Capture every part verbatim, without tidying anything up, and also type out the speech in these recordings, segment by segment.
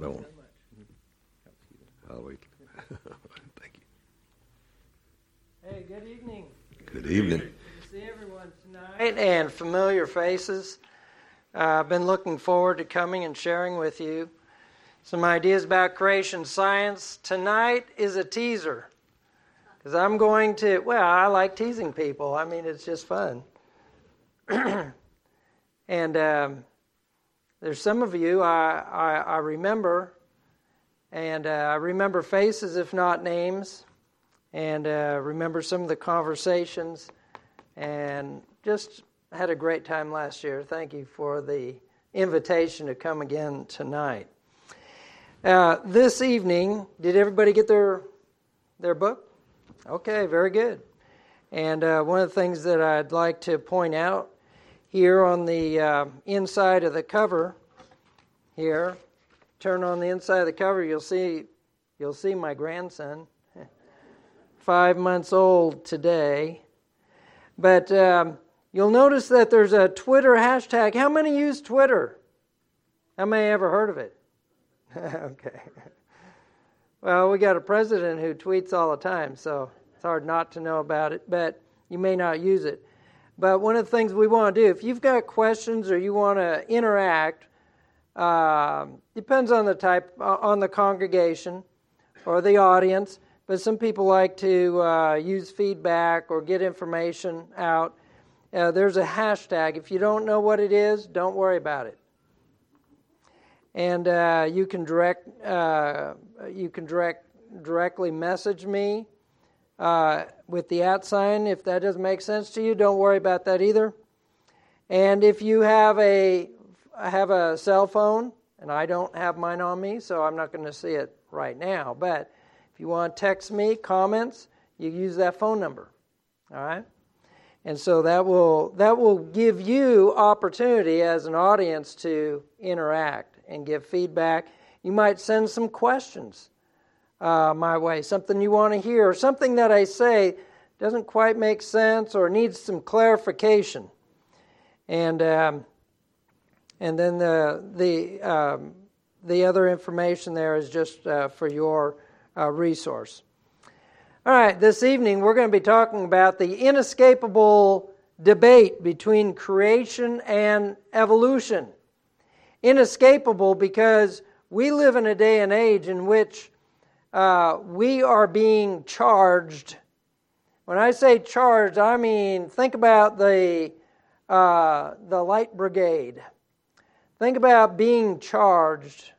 I don't. I'll wait. Thank you. Hey, good evening. Good evening. Good to see everyone tonight and familiar faces. Uh, I've been looking forward to coming and sharing with you some ideas about creation science. Tonight is a teaser because I'm going to, well, I like teasing people. I mean, it's just fun. and um, there's some of you I, I, I remember, and uh, I remember faces if not names, and uh, remember some of the conversations, and just had a great time last year. Thank you for the invitation to come again tonight. Uh, this evening, did everybody get their their book? Okay, very good. And uh, one of the things that I'd like to point out here on the uh, inside of the cover, here, turn on the inside of the cover, you'll see you'll see my grandson, five months old today. But um, you'll notice that there's a Twitter hashtag. How many use Twitter? How many ever heard of it? Okay. Well, we got a president who tweets all the time, so it's hard not to know about it, but you may not use it. But one of the things we want to do, if you've got questions or you want to interact, uh, depends on the type, uh, on the congregation or the audience, but some people like to uh, use feedback or get information out. Uh, there's a hashtag. If you don't know what it is, don't worry about it. And uh, you can direct, uh, you can direct directly message me uh, with the at sign. If that doesn't make sense to you, don't worry about that either. And if you have a have a cell phone, and I don't have mine on me, so I'm not going to see it right now. But if you want to text me comments, you use that phone number. All right. And so that will that will give you opportunity as an audience to interact and give feedback. You might send some questions uh, my way, something you want to hear, or something that I say doesn't quite make sense or needs some clarification. And um, and then the the um, the other information there is just uh, for your uh, resource. All right, this evening we're going to be talking about the inescapable debate between creation and evolution. Inescapable because we live in a day and age in which uh, we are being charged. When I say charged, I mean think about the uh, the light brigade. Think about being charged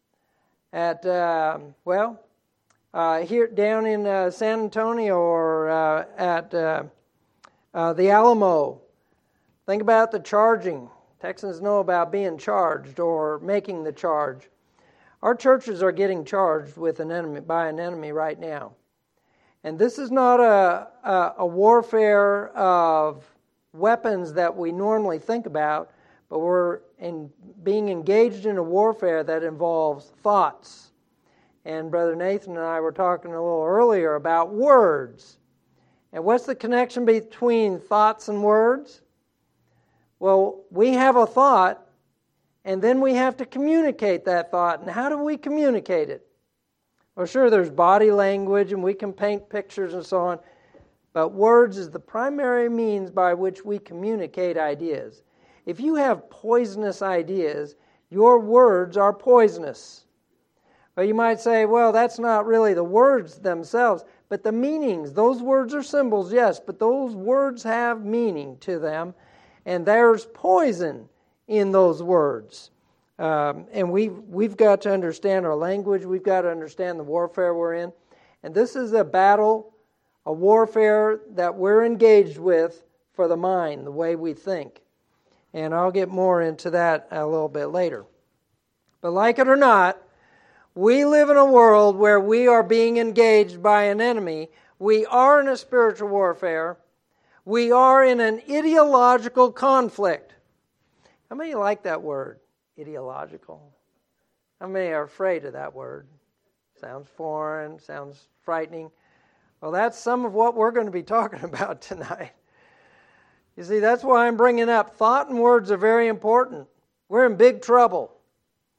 at uh, well. Uh, here down in uh, San Antonio or uh, at uh, uh, the Alamo. Think about the charging. Texans know about being charged or making the charge. Our churches are getting charged with an enemy by an enemy right now. And this is not a, a, a warfare of weapons that we normally think about, but we're in being engaged in a warfare that involves thoughts. And Brother Nathan and I were talking a little earlier about words. And what's the connection between thoughts and words? Well, we have a thought, and then we have to communicate that thought. And how do we communicate it? Well, sure, there's body language, and we can paint pictures and so on. But words is the primary means by which we communicate ideas. If you have poisonous ideas, your words are poisonous. Well, you might say, well, that's not really the words themselves, but the meanings. Those words are symbols, yes, but those words have meaning to them, and there's poison in those words. Um, and we've, we've got to understand our language. We've got to understand the warfare we're in. And this is a battle, a warfare that we're engaged with for the mind, the way we think. And I'll get more into that a little bit later. But like it or not, we live in a world where we are being engaged by an enemy. We are in a spiritual warfare. We are in an ideological conflict. How many like that word, ideological? How many are afraid of that word? Sounds foreign, sounds frightening. Well, that's some of what we're going to be talking about tonight. You see, that's why I'm bringing up thought and words are very important. We're in big trouble.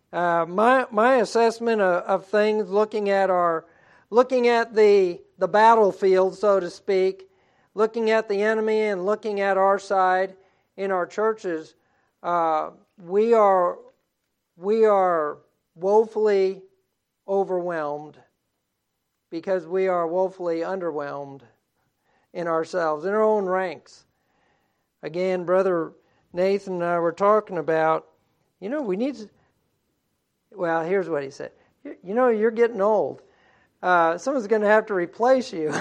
Uh, my my assessment of, of things, looking at our, looking at the the battlefield, so to speak, looking at the enemy and looking at our side in our churches, uh, we are we are woefully overwhelmed because we are woefully underwhelmed in ourselves, in our own ranks. Again, Brother Nathan and I were talking about, you know, we need to, well, here's what he said. You, you know, you're getting old. Uh, someone's going to have to replace you.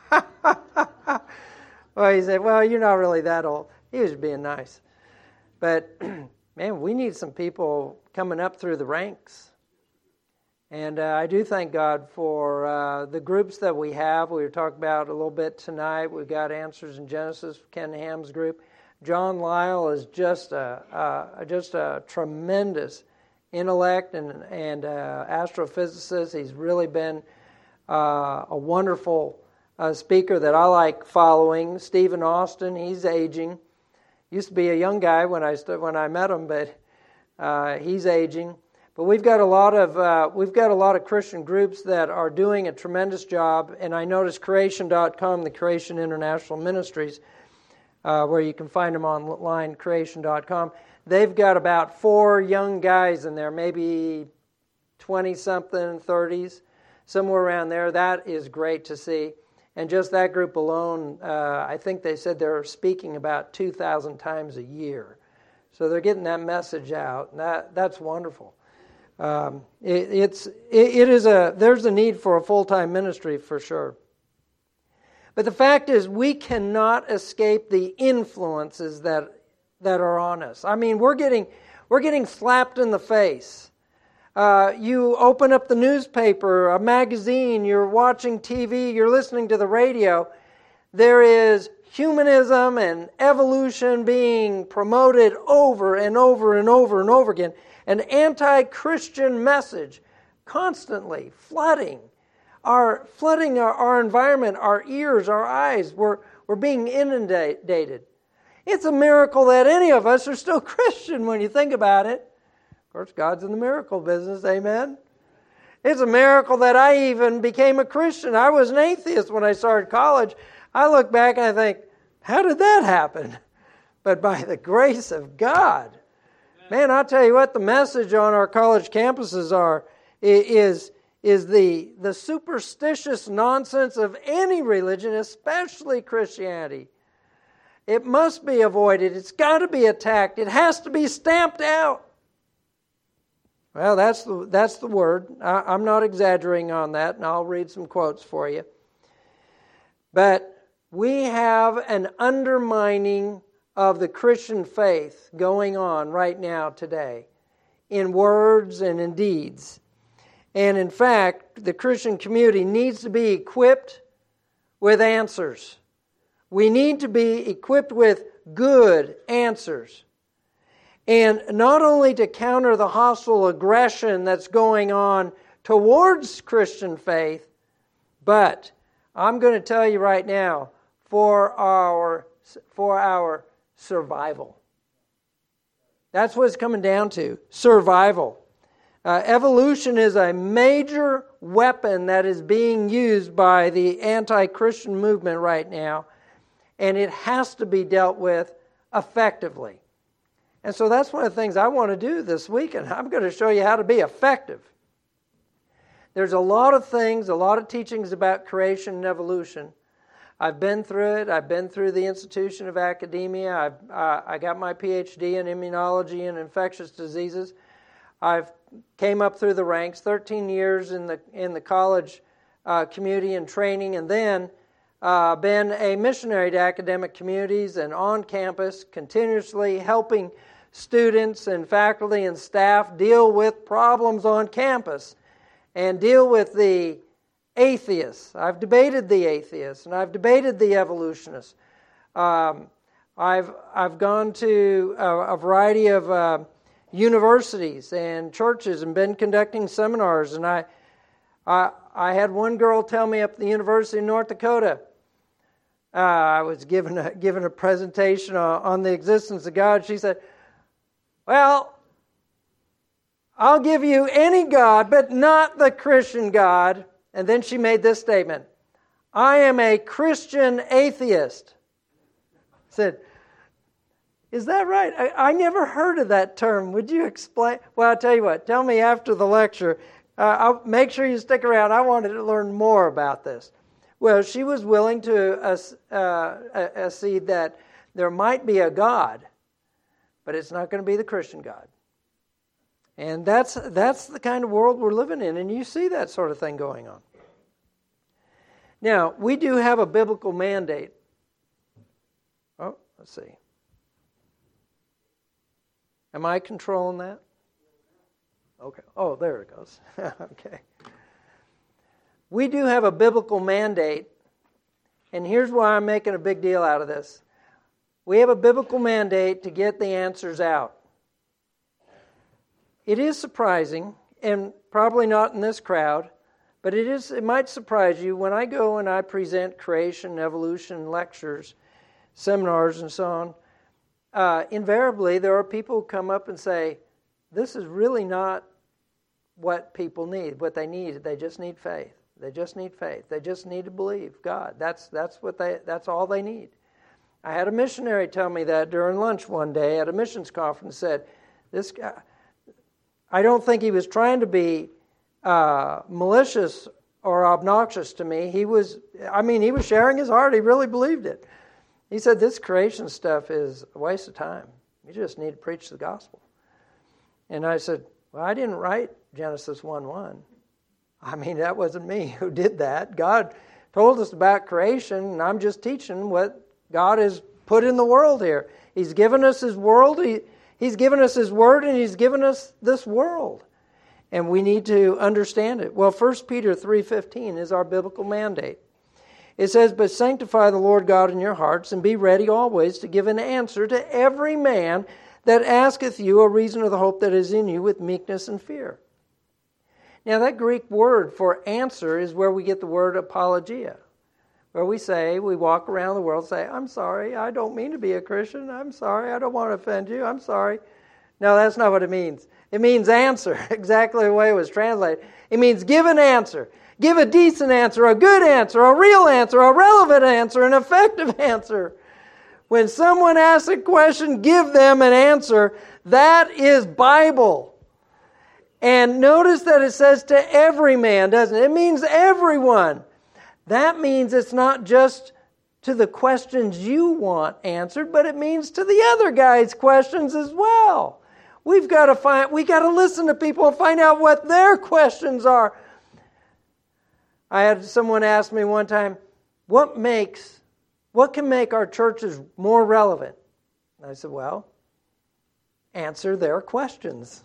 Well, he said, well, you're not really that old. He was being nice. But, man, we need some people coming up through the ranks. And uh, I do thank God for uh, the groups that we have. We were talking about a little bit tonight. We've got Answers in Genesis, Ken Ham's group. John Lyle is just a, uh, just a tremendous intellect and, and uh, astrophysicist. He's really been uh, a wonderful uh, speaker that I like following. Stephen Austin, he's aging. Used to be a young guy when I st- when I met him, but uh, he's aging. But we've got a lot of uh, we've got a lot of Christian groups that are doing a tremendous job. And I noticed Creation dot com, the Creation International Ministries, uh, where you can find them online, Creation dot com. They've got about four young guys in there, maybe twenty-something, thirties, somewhere around there. That is great to see. And just that group alone, uh, I think they said they're speaking about two thousand times a year. So they're getting that message out. And that that's wonderful. Um, it, it's it, it is a there's a need for a full-time ministry for sure. But the fact is, we cannot escape the influences that that are on us. I mean, we're getting we're getting slapped in the face. Uh, you open up the newspaper, a magazine, you're watching T V, you're listening to the radio. There is humanism and evolution being promoted over and over and over and over again. An anti-Christian message constantly flooding our flooding our, our environment, our ears, our eyes. We're, we're being inundated. It's a miracle that any of us are still Christian when you think about it. Of course, God's in the miracle business, amen? It's a miracle that I even became a Christian. I was an atheist when I started college. I look back and I think, how did that happen? But by the grace of God. Man, I'll tell you what, the message on our college campuses are is, is the, the superstitious nonsense of any religion, especially Christianity. It must be avoided. It's got to be attacked. It has to be stamped out. Well, that's the, that's the word. I, I'm not exaggerating on that, and I'll read some quotes for you. But we have an undermining of the Christian faith going on right now today in words and in deeds. And in fact, the Christian community needs to be equipped with answers. We need to be equipped with good answers. And not only to counter the hostile aggression that's going on towards Christian faith, but I'm going to tell you right now, for our for our survival. That's what it's coming down to, survival. Uh, evolution is a major weapon that is being used by the anti-Christian movement right now, and it has to be dealt with effectively. And so that's one of the things I want to do this week, and I'm going to show you how to be effective. There's a lot of things, a lot of teachings about creation and evolution. I've been through it. I've been through the Institution of Academia. I've, uh, I got my P H D in immunology and infectious diseases. I've came up through the ranks, thirteen years in the in the college uh, community and training, and then uh, been a missionary to academic communities and on campus, continuously helping students and faculty and staff deal with problems on campus and deal with the atheists. I've debated the atheists and I've debated the evolutionists. Um, I've I've gone to a, a variety of uh, universities and churches and been conducting seminars. And I, I I had one girl tell me up at the University of North Dakota. Uh, I was given a given a presentation on, on the existence of God. She said, "Well, I'll give you any God, but not the Christian God. And then she made this statement, I am a Christian atheist. I said, is that right? I, I never heard of that term. Would you explain? Well, I'll tell you what. Tell me after the lecture. Uh, I'll make sure you stick around. I wanted to learn more about this. Well, she was willing to uh, uh, accede that there might be a God, but it's not going to be the Christian God. And that's that's the kind of world we're living in, and you see that sort of thing going on. Now, we do have a biblical mandate. Oh, let's see. Am I controlling that? Okay. Oh, there it goes. Okay. We do have a biblical mandate, and here's why I'm making a big deal out of this. We have a biblical mandate to get the answers out. It is surprising, and probably not in this crowd, but it is. It might surprise you when I go and I present creation, evolution lectures, seminars, and so on. Uh, invariably, there are people who come up and say, this is really not what people need. What they need, they just need faith. They just need faith. They just need to believe God. That's that's what they. That's all they need. I had a missionary tell me that during lunch one day at a missions conference. Said, "This guy, I don't think he was trying to be uh, malicious or obnoxious to me. He was. I mean, he was sharing his heart. He really believed it." He said, this creation stuff is a waste of time. You just need to preach the gospel. And I said, well, I didn't write Genesis one one. I mean, that wasn't me who did that. God told us about creation, and I'm just teaching what God has put in the world here. He's given us His world, he, He's given us His Word, and He's given us this world. And we need to understand it. Well, First Peter three fifteen is our biblical mandate. It says, but sanctify the Lord God in your hearts, and be ready always to give an answer to every man that asketh you a reason of the hope that is in you with meekness and fear. Now that Greek word for answer is where we get the word apologia, where we say, we walk around the world and say, I'm sorry, I don't mean to be a Christian. I'm sorry, I don't want to offend you. I'm sorry. No, that's not what it means. It means answer, exactly the way it was translated. It means give an answer. Give a decent answer, a good answer, a real answer, a relevant answer, an effective answer. When someone asks a question, give them an answer. That is Bible. And notice that it says to every man, doesn't it? It means everyone. That means it's not just to the questions you want answered, but it means to the other guy's questions as well. We've got to find, we got to listen to people and find out what their questions are. I had someone ask me one time, what makes, what can make our churches more relevant? And I said, well, answer their questions.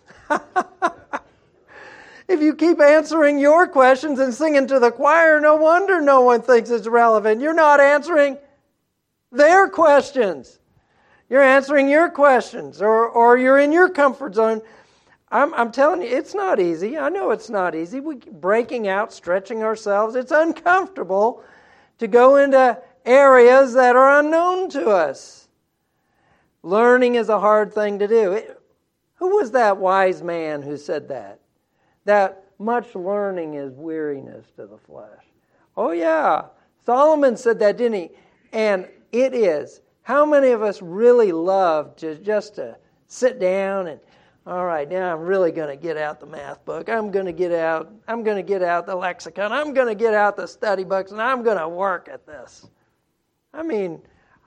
If you keep answering your questions and singing to the choir, no wonder no one thinks it's relevant. You're not answering their questions. You're answering your questions, or, or you're in your comfort zone. I'm, I'm telling you, it's not easy. I know it's not easy. We keep breaking out, stretching ourselves. It's uncomfortable to go into areas that are unknown to us. Learning is a hard thing to do. It, who was that wise man who said that? That much learning is weariness to the flesh. Oh yeah, Solomon said that, didn't he? And it is. How many of us really love to just to sit down and, all right, now I'm really going to get out the math book. I'm going to get out, I'm going to get out the lexicon. I'm going to get out the study books, and I'm going to work at this. I mean,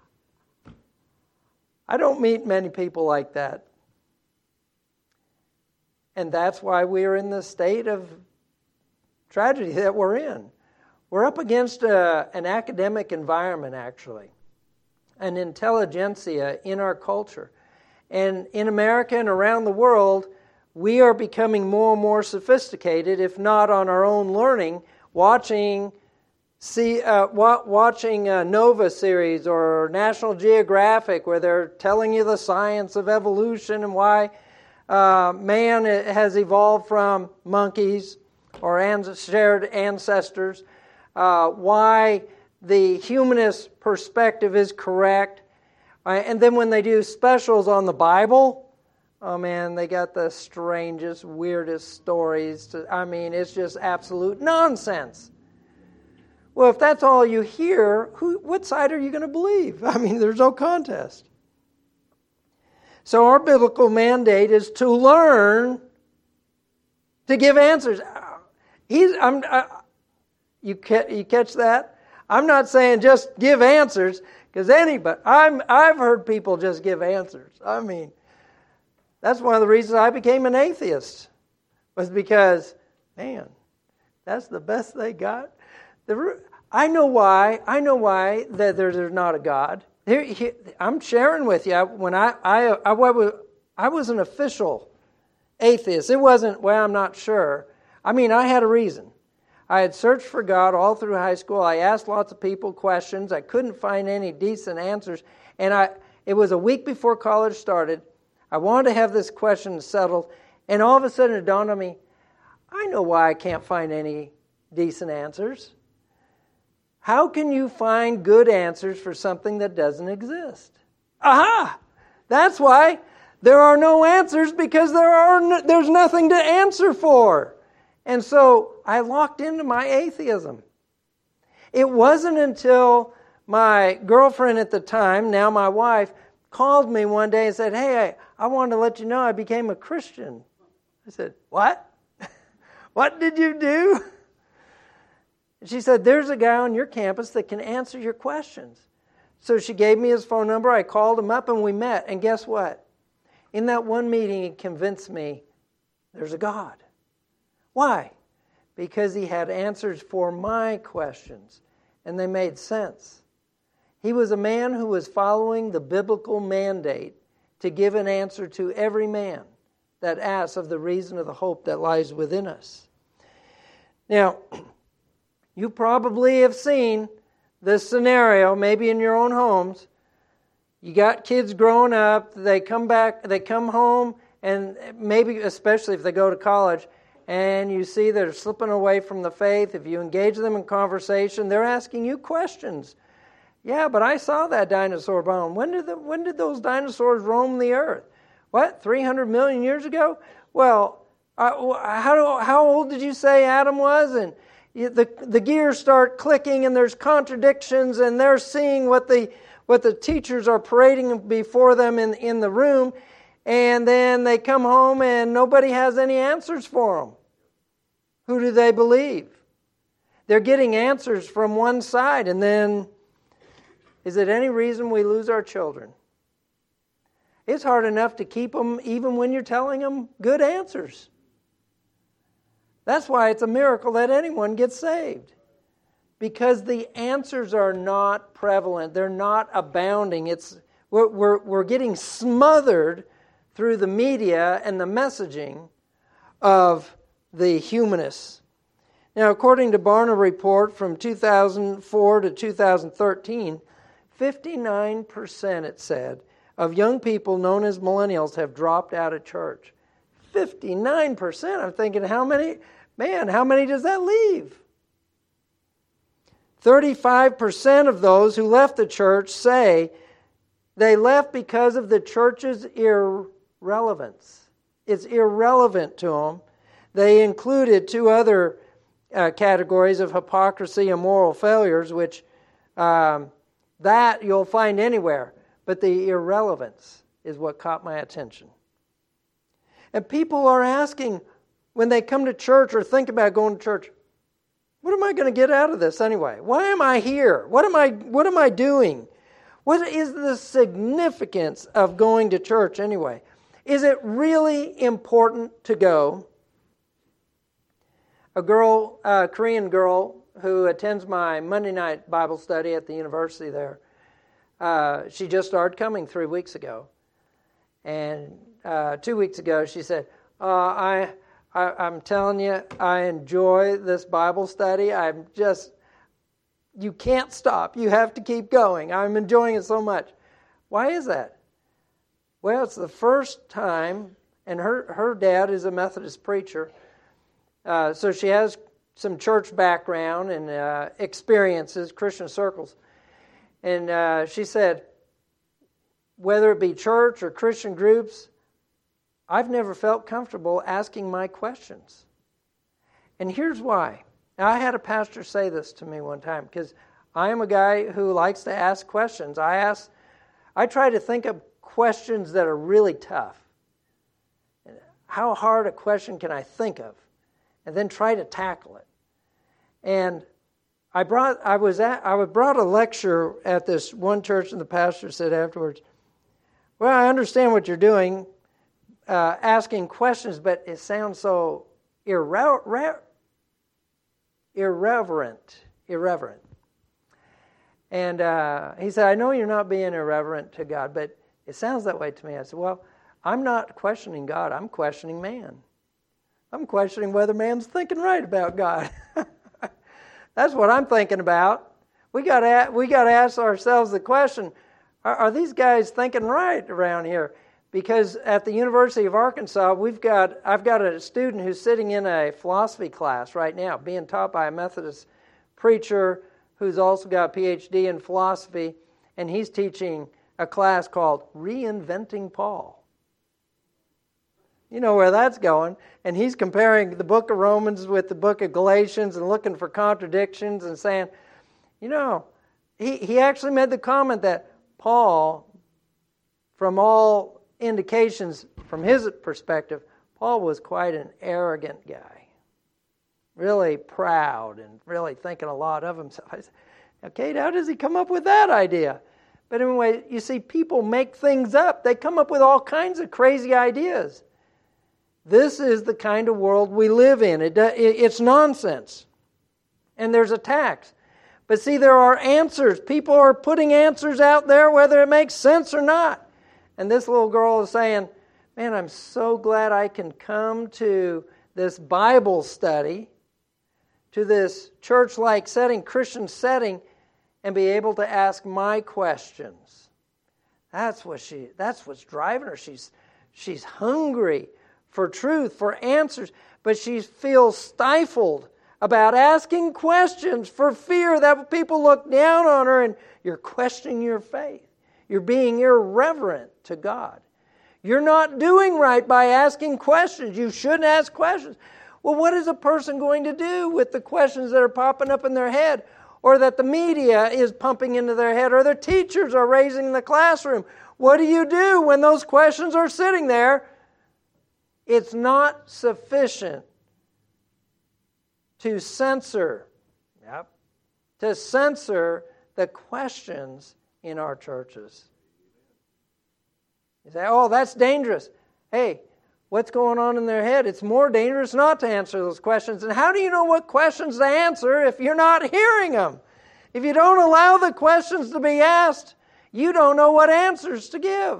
I don't meet many people like that. And that's why we are in the state of tragedy that we're in. We're up against a, an academic environment, actually, an intelligentsia in our culture. And in America and around the world, we are becoming more and more sophisticated, if not on our own learning, watching see uh, wa- watching a Nova series or National Geographic, where they're telling you the science of evolution and why uh, man has evolved from monkeys or ans- shared ancestors, uh, why the humanist perspective is correct. Uh, and then when they do specials on the Bible, Oh man, they got the strangest, weirdest stories. To, I mean, it's just absolute nonsense. Well, if that's all you hear, who, what side are you going to believe? I mean, there's no contest. So our biblical mandate is to learn to give answers. He's, I'm, I, you, ca- you catch that? I'm not saying just give answers, because anybody, I'm, I've heard people just give answers. I mean, that's one of the reasons I became an atheist, was because, man, that's the best they got. The, I know why. I know why that there's, there's not a God. Here, here, I'm sharing with you. When I, I, I, was, I was an official atheist. It wasn't, well, I'm not sure. I mean, I had a reason. I had searched for God all through high school. I asked lots of people questions. I couldn't find any decent answers. And I, it was a week before college started. I wanted to have this question settled. And all of a sudden it dawned on me, I know why I can't find any decent answers. How can you find good answers for something that doesn't exist? Aha! That's why there are no answers, because there are no, there's nothing to answer for. And so I locked into my atheism. It wasn't until my girlfriend at the time, now my wife, called me one day and said, hey, I, I wanted to let you know I became a Christian. I said, what? What did you do? She said, there's a guy on your campus that can answer your questions. So she gave me his phone number. I called him up and we met. And guess what? In that one meeting, he convinced me there's a God. Why? Because he had answers for my questions, and they made sense. He was a man who was following the biblical mandate to give an answer to every man that asks of the reason of the hope that lies within us. Now, you probably have seen this scenario, maybe in your own homes. You got kids growing up, they come back, they come home, and maybe especially if they go to college, and you see they're slipping away from the faith. If you engage them in conversation, they're asking you questions. Yeah, but I saw that dinosaur bone. When did the, when did those dinosaurs roam the earth? What, three hundred million years ago? Well, uh, how do, how old did you say Adam was? And the the gears start clicking, and there's contradictions, and they're seeing what the what the teachers are parading before them in, in the room, and then they come home and nobody has any answers for them. Who do they believe? They're getting answers from one side, and then is it any reason we lose our children? It's hard enough to keep them even when you're telling them good answers. That's why it's a miracle that anyone gets saved. Because the answers are not prevalent. They're not abounding. It's we're, we're, we're getting smothered through the media and the messaging of the humanists. Now, according to Barna Report from two thousand four to two thousand thirteen, fifty-nine percent, it said, of young people known as millennials have dropped out of church. fifty-nine percent. I'm thinking, how many, man, how many does that leave? thirty-five percent of those who left the church say they left because of the church's irrelevance. It's irrelevant to them. They included two other uh, categories of hypocrisy and moral failures, which um, that you'll find anywhere. But the irrelevance is what caught my attention. And people are asking, when they come to church or think about going to church, what am I going to get out of this anyway? Why am I here? What am I, what am I doing? What is the significance of going to church anyway? Is it really important to go? A girl, a Korean girl who attends my Monday night Bible study at the university there, uh, she just started coming three weeks ago. And uh, two weeks ago she said, uh, I... I, I'm telling you, I enjoy this Bible study. I'm just, you can't stop. You have to keep going. I'm enjoying it so much. Why is that? Well, it's the first time, and her, her dad is a Methodist preacher, uh, so she has some church background and uh, experiences, Christian circles. And uh, she said, whether it be church or Christian groups, I've never felt comfortable asking my questions. And here's why. Now, I had a pastor say this to me one time, because I am a guy who likes to ask questions. I ask, I try to think of questions that are really tough. How hard a question can I think of? And then try to tackle it. And I brought, I was at, I brought a lecture at this one church, and the pastor said afterwards, "Well, I understand what you're doing, uh, asking questions, but it sounds so irre- re- irreverent, irreverent." And uh, he said, "I know you're not being irreverent to God, but it sounds that way to me." I said, "Well, I'm not questioning God. I'm questioning man. I'm questioning whether man's thinking right about God." That's what I'm thinking about. We got to we got to ask ourselves the question: are, are these guys thinking right around here? Because at the University of Arkansas, we've got I've got a student who's sitting in a philosophy class right now, being taught by a Methodist preacher who's also got a P H D in philosophy, and he's teaching a class called Reinventing Paul. You know where that's going. And he's comparing the book of Romans with the book of Galatians and looking for contradictions and saying, you know, he, he actually made the comment that Paul, from all indications, from his perspective, Paul was quite an arrogant guy. Really proud and really thinking a lot of himself. I said, okay, how does he come up with that idea? But anyway, you see, people make things up. They come up with all kinds of crazy ideas. This is the kind of world we live in. It, it's nonsense. And there's attacks. But see, there are answers. People are putting answers out there whether it makes sense or not. And this little girl is saying, man, I'm so glad I can come to this Bible study, to this church-like setting, Christian setting, and be able to ask my questions. That's what she. That's what's driving her. She's she's hungry for truth, for answers, but she feels stifled about asking questions for fear that people look down on her and you're questioning your faith. You're being irreverent to God. You're not doing right by asking questions. You shouldn't ask questions. Well, what is a person going to do with the questions that are popping up in their head, or that the media is pumping into their head, or their teachers are raising in the classroom? What do you do when those questions are sitting there? It's not sufficient to censor, yep, to censor the questions in our churches. You say, oh, that's dangerous. Hey, what's going on in their head? It's more dangerous not to answer those questions. And how do you know what questions to answer if you're not hearing them? If you don't allow the questions to be asked, you don't know what answers to give.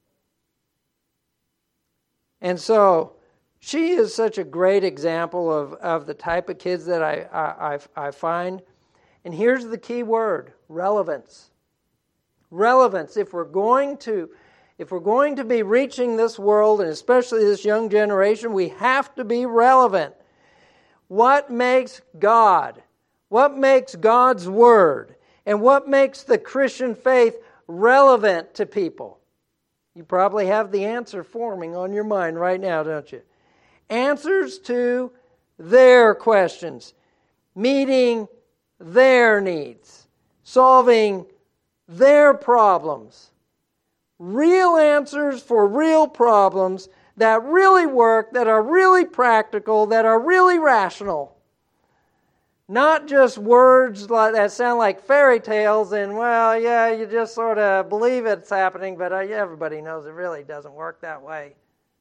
And so, she is such a great example of, of the type of kids that I, I, I find. And here's the key word: relevance. Relevance. If we're going to, if we're going to be reaching this world, and especially this young generation, we have to be relevant. What makes God, what makes God's Word, and what makes the Christian faith relevant to people? You probably have the answer forming on your mind right now, don't you? Answers to their questions, meeting their needs, solving their problems. Real answers for real problems that really work, that are really practical, that are really rational. Not just words like, that sound like fairy tales and, well, yeah, you just sort of believe it's happening, but everybody knows it really doesn't work that way.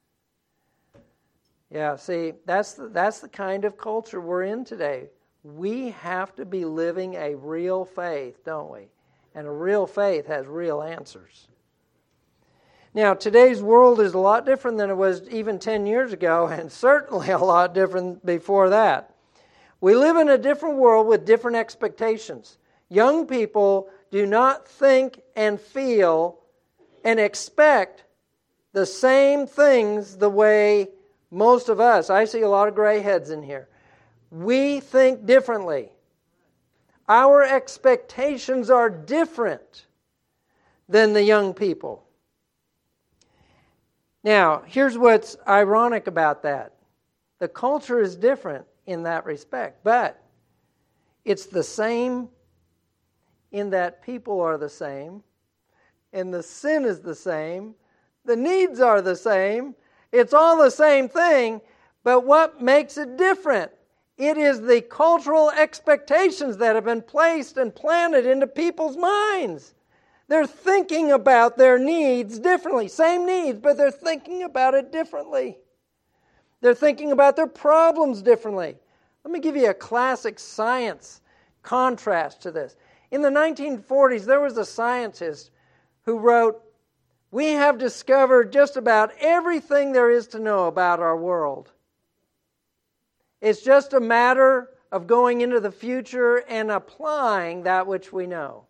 Yeah, see, that's the, that's the kind of culture we're in today. We have to be living a real faith, don't we? And a real faith has real answers. Now, today's world is a lot different than it was even ten years ago, and certainly a lot different before that. We live in a different world with different expectations. Young people do not think and feel and expect the same things the way most of us. I see a lot of gray heads in here. We think differently. Our expectations are different than the young people. Now, here's what's ironic about that. The culture is different in that respect, but it's the same in that people are the same, and the sin is the same, the needs are the same, it's all the same thing, but what makes it different? It is the cultural expectations that have been placed and planted into people's minds. They're thinking about their needs differently. Same needs, but they're thinking about it differently. They're thinking about their problems differently. Let me give you a classic science contrast to this. In the nineteen forties, there was a scientist who wrote, "We have discovered just about everything there is to know about our world. It's just a matter of going into the future and applying that which we know."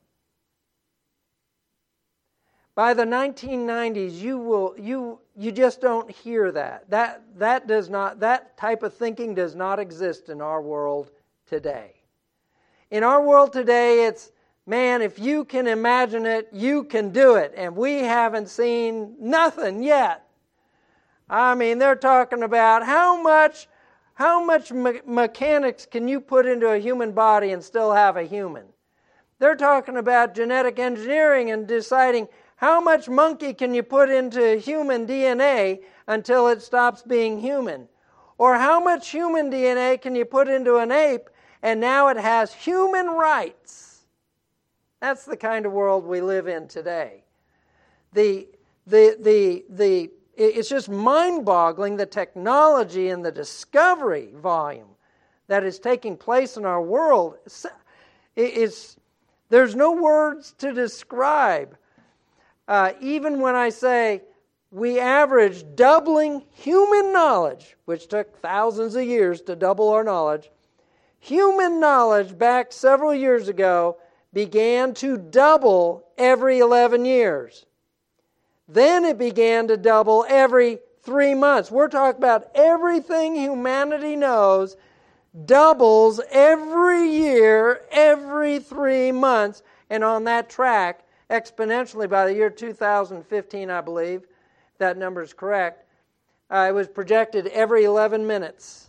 By the nineteen nineties, you will you you just don't hear that. That that does not that type of thinking does not exist in our world today. In our world today, it's, man, if you can imagine it, you can do it. And we haven't seen nothing yet. I mean, they're talking about how much how much me- mechanics can you put into a human body and still have a human? They're talking about genetic engineering and deciding how much monkey can you put into human D N A until it stops being human? Or how much human D N A can you put into an ape and now it has human rights? That's the kind of world we live in today. The, the, the, the, it's just mind-boggling, the technology and the discovery volume that is taking place in our world. It's, there's no words to describe. Uh, even when I say we average doubling human knowledge, which took thousands of years to double our knowledge, human knowledge back several years ago began to double every eleven years. Then it began to double every three months. We're talking about everything humanity knows doubles every year, every three months, and on that track, exponentially by the year two thousand fifteen, I believe, if that number is correct, uh, it was projected every eleven minutes.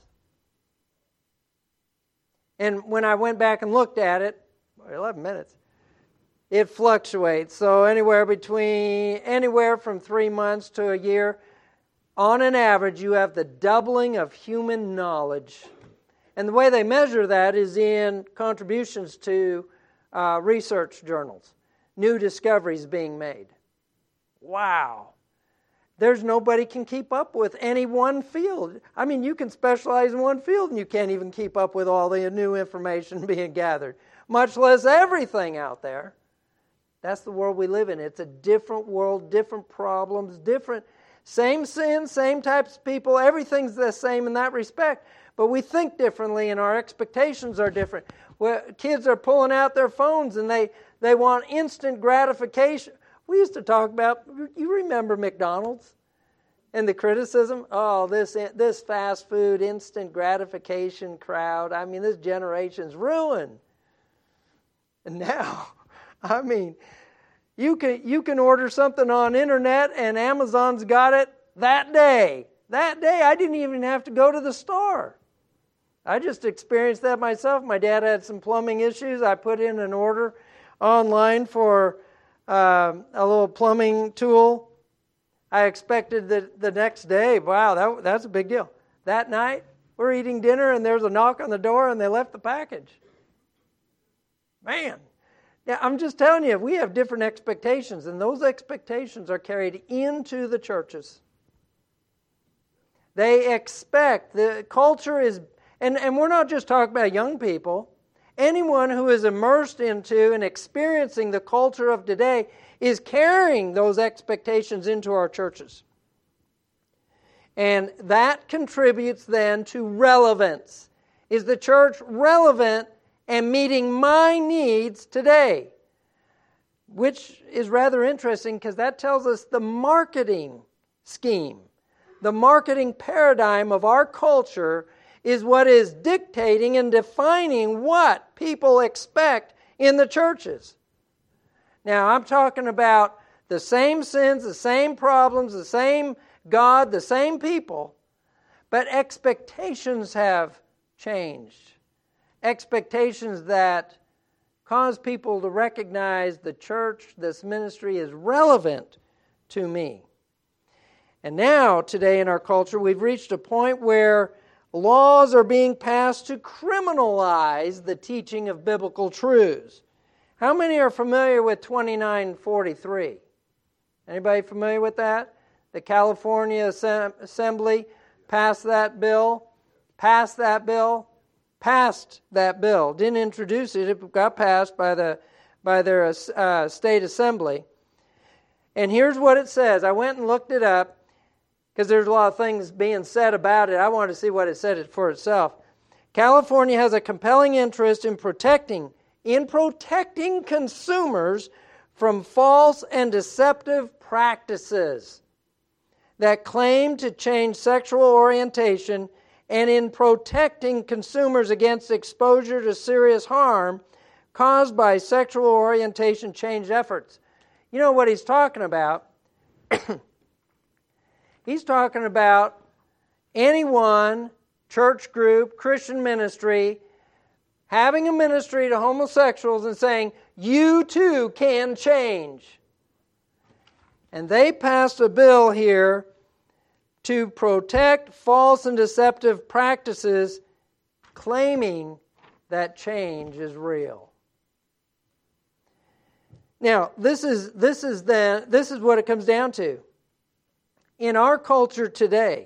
And when I went back and looked at it, eleven minutes, it fluctuates. So anywhere between, anywhere from three months to a year, on an average, you have the doubling of human knowledge. And the way they measure that is in contributions to uh, research journals. New discoveries being made. Wow. There's nobody can keep up with any one field. I mean, you can specialize in one field and you can't even keep up with all the new information being gathered, much less everything out there. That's the world we live in. It's a different world, different problems, different, same sin, same types of people. Everything's the same in that respect, but we think differently and our expectations are different. Well, kids are pulling out their phones and they They want instant gratification. We used to talk about, you remember McDonald's and the criticism? Oh, this this fast food, instant gratification crowd. I mean, this generation's ruined. And now, I mean, you can you can order something on internet and Amazon's got it that day. That day, I didn't even have to go to the store. I just experienced that myself. My dad had some plumbing issues. I put in an order online for uh, a little plumbing tool. I expected that the next day, wow, that, that's a big deal. That night, we're eating dinner and there's a knock on the door and they left the package. Man, yeah, I'm just telling you, we have different expectations and those expectations are carried into the churches. They expect, the culture is, and, and we're not just talking about young people. Anyone who is immersed into and experiencing the culture of today is carrying those expectations into our churches. And that contributes then to relevance. Is the church relevant and meeting my needs today? Which is rather interesting because that tells us the marketing scheme, the marketing paradigm of our culture is what is dictating and defining what people expect in the churches. Now, I'm talking about the same sins, the same problems, the same God, the same people, but expectations have changed. Expectations that cause people to recognize the church, this ministry is relevant to me. And now, today in our culture, we've reached a point where laws are being passed to criminalize the teaching of biblical truths. How many are familiar with twenty-nine forty-three? Anybody familiar with that? The California Assembly passed that bill, passed that bill, passed that bill. Didn't introduce it, it got passed by the by their uh, state assembly. And here's what it says. I went and looked it up because there's a lot of things being said about it. I wanted to see what it said for itself. California has a compelling interest in protecting in protecting consumers from false and deceptive practices that claim to change sexual orientation, and in protecting consumers against exposure to serious harm caused by sexual orientation change efforts. You know what he's talking about? He's talking about anyone, church group, Christian ministry, having a ministry to homosexuals and saying, you too can change. And they passed a bill here to protect false and deceptive practices, claiming that change is real. Now, this is this is then this is what it comes down to. In our culture today,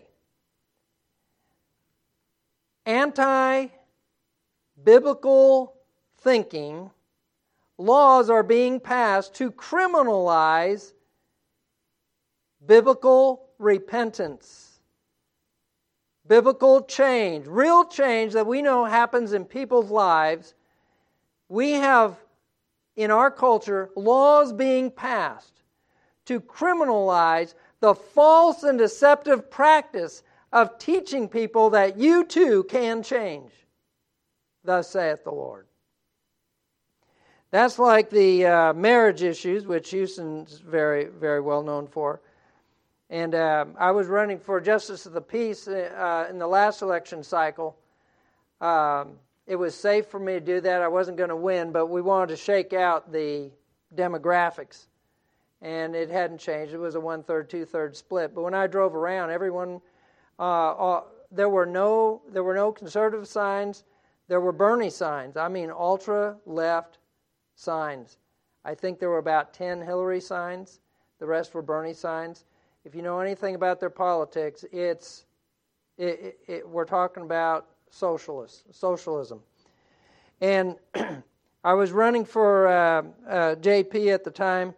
anti-biblical thinking, laws are being passed to criminalize biblical repentance, biblical change, real change that we know happens in people's lives. We have, in our culture, laws being passed to criminalize the false and deceptive practice of teaching people that you too can change. Thus saith the Lord. That's like the uh, marriage issues, which Houston's very, very well known for. And uh, I was running for Justice of the Peace uh, in the last election cycle. Um, it was safe for me to do that. I wasn't going to win, but we wanted to shake out the demographics. And it hadn't changed. It was a one-third, two-third split. But when I drove around, everyone, uh, uh, there were no there were no conservative signs. There were Bernie signs. I mean, ultra-left signs. I think there were about ten Hillary signs. The rest were Bernie signs. If you know anything about their politics, it's it, it, it, we're talking about socialists, socialism. And I was running for uh, uh, J P at the time,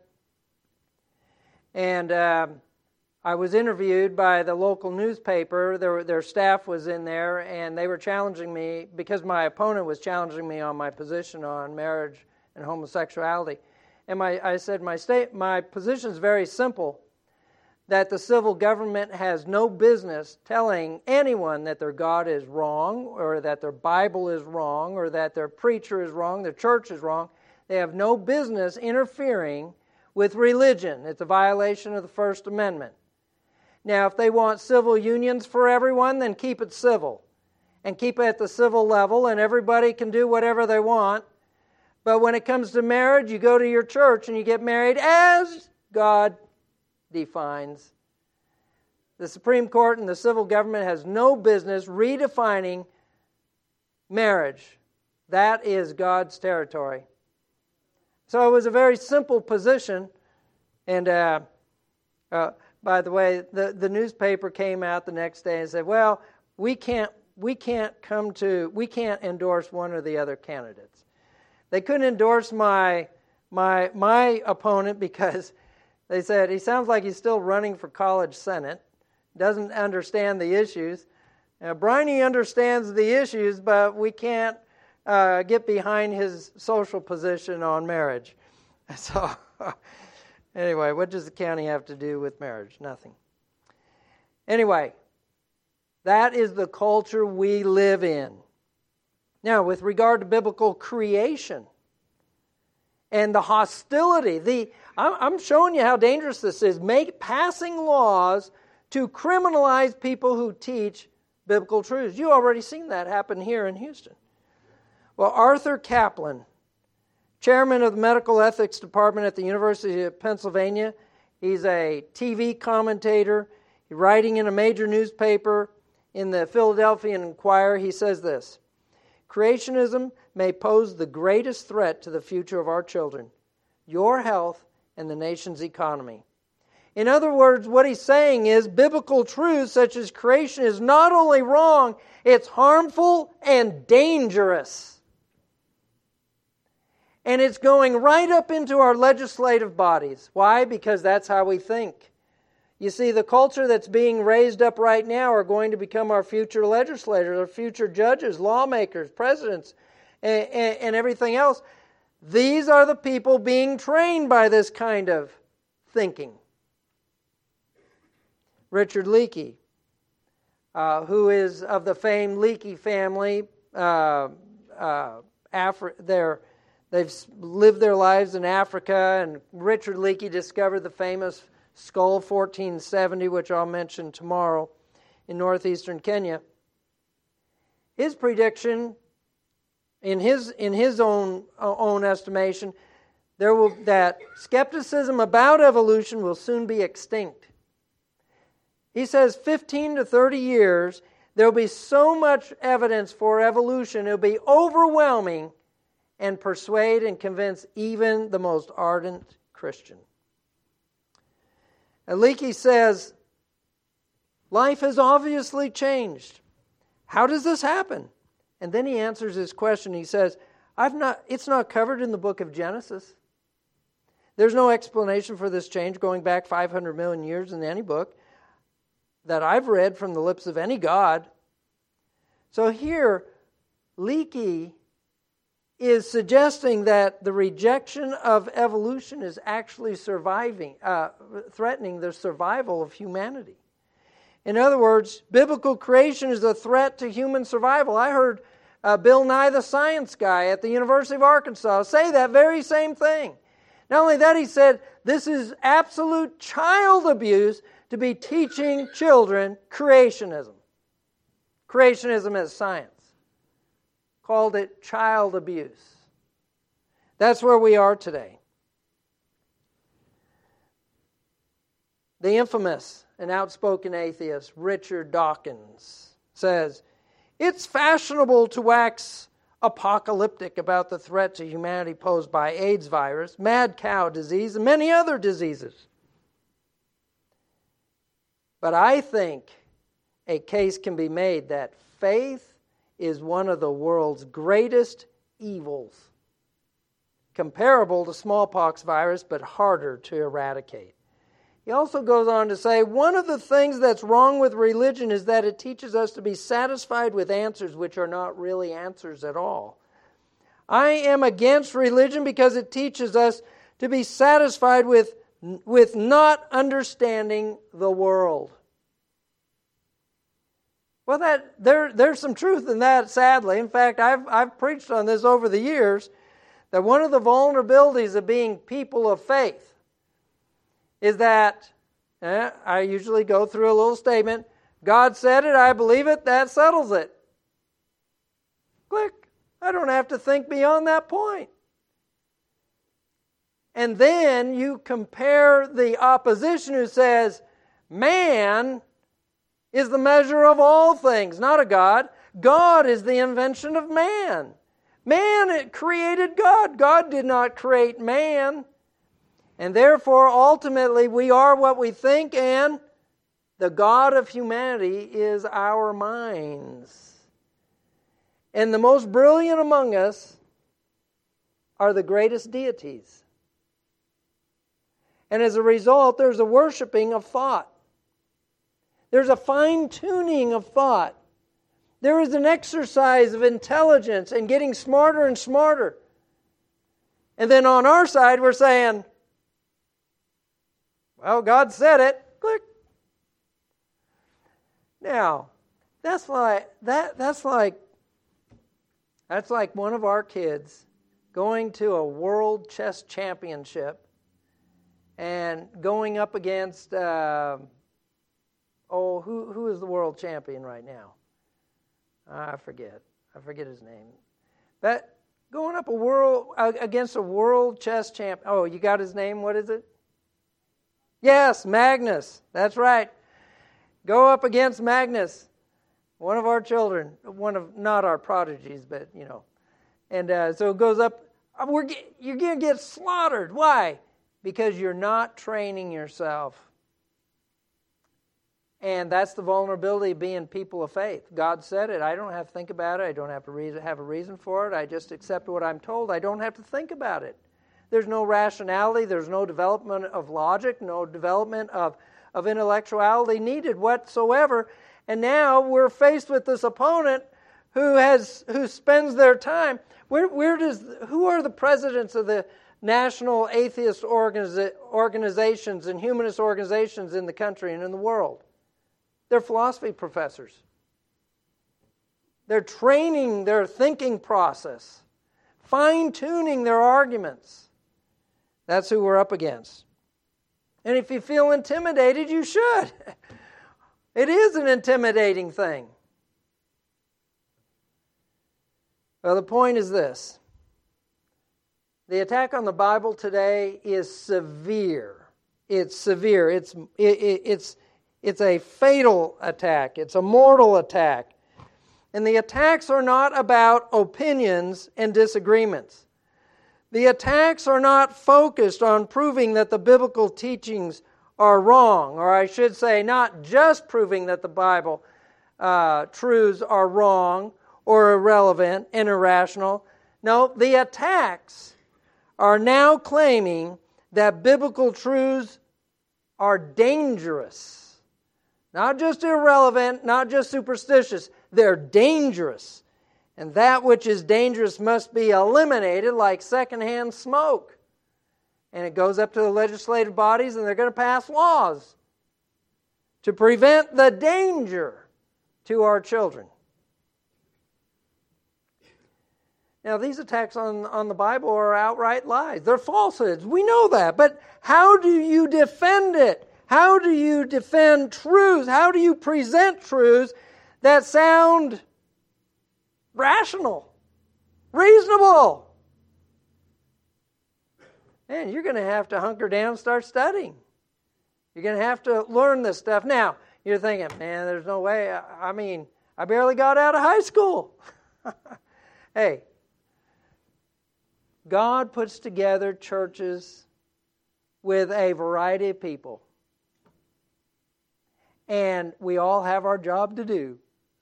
and uh, I was interviewed by the local newspaper. Their, their staff was in there, and they were challenging me because my opponent was challenging me on my position on marriage and homosexuality. And my I said my state my position is very simple. That the civil government has no business telling anyone that their God is wrong, or that their Bible is wrong, or that their preacher is wrong, their church is wrong. They have no business interfering with religion. It's a violation of the First Amendment. Now, if they want civil unions for everyone, then keep it civil. And keep it at the civil level, and everybody can do whatever they want. But when it comes to marriage, you go to your church and you get married as God defines. The Supreme Court and the civil government has no business redefining marriage. That is God's territory. So it was a very simple position. And uh, uh, by the way, the, the newspaper came out the next day and said, well, we can't we can't come to we can't endorse one or the other candidates. They couldn't endorse my my my opponent because they said, he sounds like he's still running for college senate, doesn't understand the issues. Now, Briney understands the issues, but we can't uh, get behind his social position on marriage. So, anyway, what does the county have to do with marriage? Nothing. Anyway, that is the culture we live in. Now, with regard to biblical creation and the hostility, the I'm showing you how dangerous this is. Make passing laws to criminalize people who teach biblical truths. You already seen that happen here in Houston. Well, Arthur Kaplan, chairman of the Medical Ethics Department at the University of Pennsylvania, he's a T V commentator, writing in a major newspaper in the Philadelphia Inquirer. He says this: creationism may pose the greatest threat to the future of our children, your health, and the nation's economy. In other words, what he's saying is biblical truth such as creation is not only wrong, it's harmful and dangerous. And it's going right up into our legislative bodies. Why? Because that's how we think. You see, the culture that's being raised up right now are going to become our future legislators, our future judges, lawmakers, presidents, and, and, and everything else. These are the people being trained by this kind of thinking. Richard Leakey, uh, who is of the famed Leakey family, uh, uh, Afri- they're, they've lived their lives in Africa, and Richard Leakey discovered the famous skull fourteen seventy, which I'll mention tomorrow, in northeastern Kenya. His prediction, in his in his own uh, own estimation, there will that skepticism about evolution will soon be extinct. He says fifteen to thirty years, there will be so much evidence for evolution, it will be overwhelming and persuade and convince even the most ardent Christian. And Leakey says, life has obviously changed. How does this happen? And then he answers his question. He says, I've not, it's not covered in the book of Genesis. There's no explanation for this change going back five hundred million years in any book that I've read from the lips of any God. So here, Leakey is suggesting that the rejection of evolution is actually surviving, uh, threatening the survival of humanity. In other words, biblical creation is a threat to human survival. I heard uh, Bill Nye, the science guy at the University of Arkansas, say that very same thing. Not only that, he said, this is absolute child abuse to be teaching children creationism. Creationism as science. Called it child abuse. That's where we are today. The infamous and outspoken atheist Richard Dawkins says, it's fashionable to wax apocalyptic about the threat to humanity posed by AIDS virus, mad cow disease, and many other diseases. But I think a case can be made that faith is one of the world's greatest evils, comparable to smallpox virus, but harder to eradicate. He also goes on to say, one of the things that's wrong with religion is that it teaches us to be satisfied with answers which are not really answers at all. I am against religion because it teaches us to be satisfied with, with not understanding the world. Well, that there there's some truth in that, sadly. In fact, I've I've preached on this over the years, that one of the vulnerabilities of being people of faith is that, eh, I usually go through a little statement, God said it, I believe it, that settles it. Click. I don't have to think beyond that point. And then you compare the opposition who says, man is the measure of all things, not a God. God is the invention of man. Man created God. God did not create man. And therefore, ultimately, we are what we think, and the God of humanity is our minds. And the most brilliant among us are the greatest deities. And as a result, there's a worshiping of thought. There's a fine-tuning of thought. There is an exercise of intelligence and getting smarter and smarter. And then on our side, we're saying, well, God said it. Click. Now, that's like that. That's like that's like one of our kids going to a world chess championship and going up against Uh, oh, who who is the world champion right now? I forget. I forget his name. That going up a world uh, against a world chess champ. Oh, you got his name? What is it? Yes, Magnus. That's right. Go up against Magnus, one of our children, one of not our prodigies, but you know. And uh, so it goes up. We're get, you're going to get slaughtered. Why? Because you're not training yourself. And that's the vulnerability of being people of faith. God said it. I don't have to think about it. I don't have to reason, have a reason for it. I just accept what I'm told. I don't have to think about it. There's no rationality. There's no development of logic, no development of, of intellectuality needed whatsoever. And now we're faced with this opponent who has who spends their time. Where where does who are the presidents of the national atheist organiza- organizations and humanist organizations in the country and in the world? They're philosophy professors. They're training their thinking process, fine-tuning their arguments. That's who we're up against. And if you feel intimidated, you should. It is an intimidating thing. Well, the point is this. The attack on the Bible today is severe. It's severe. It's it, it, it's it's a fatal attack. It's a mortal attack. And the attacks are not about opinions and disagreements. The attacks are not focused on proving that the biblical teachings are wrong, or I should say, not just proving that the Bible uh, truths are wrong or irrelevant and irrational. No, the attacks are now claiming that biblical truths are dangerous. Not just irrelevant, not just superstitious. They're dangerous. And that which is dangerous must be eliminated like secondhand smoke. And it goes up to the legislative bodies, and they're going to pass laws to prevent the danger to our children. Now, these attacks on, on the Bible are outright lies. They're falsehoods. We know that. But how do you defend it? How do you defend truths? How do you present truths that sound rational, reasonable? Man, you're going to have to hunker down and start studying. You're going to have to learn this stuff. Now, you're thinking, man, there's no way. I, I mean, I barely got out of high school. Hey, God puts together churches with a variety of people. And we all have our job to do.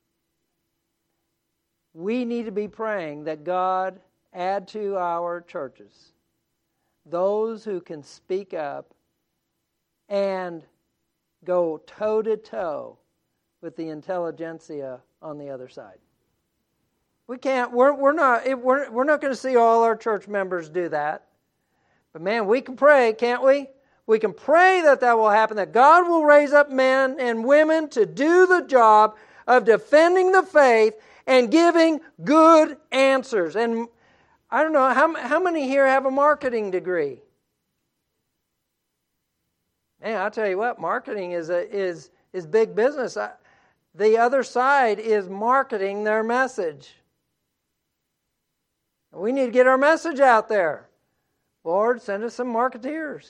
We need to be praying that God add to our churches those who can speak up and go toe-to-toe with the intelligentsia on the other side. We can't, we're, we're not, we're, we're not going to see all our church members do that. But man, we can pray, can't we? We can pray that that will happen, that God will raise up men and women to do the job of defending the faith and giving good answers. And I don't know, how, how many here have a marketing degree? Man, I'll tell you what, marketing is a, is is big business. I, the other side is marketing their message. We need to get our message out there. Lord, send us some marketeers.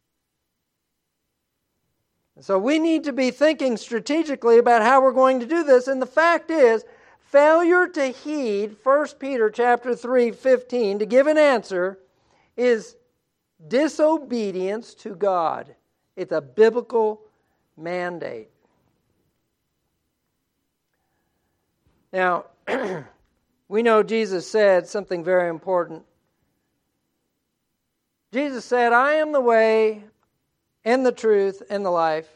So we need to be thinking strategically about how we're going to do this. And the fact is, failure to heed First Peter chapter three, fifteen, to give an answer, is disobedience to God. It's a biblical mandate. Now, we know Jesus said something very important. Jesus said, I am the way and the truth and the life.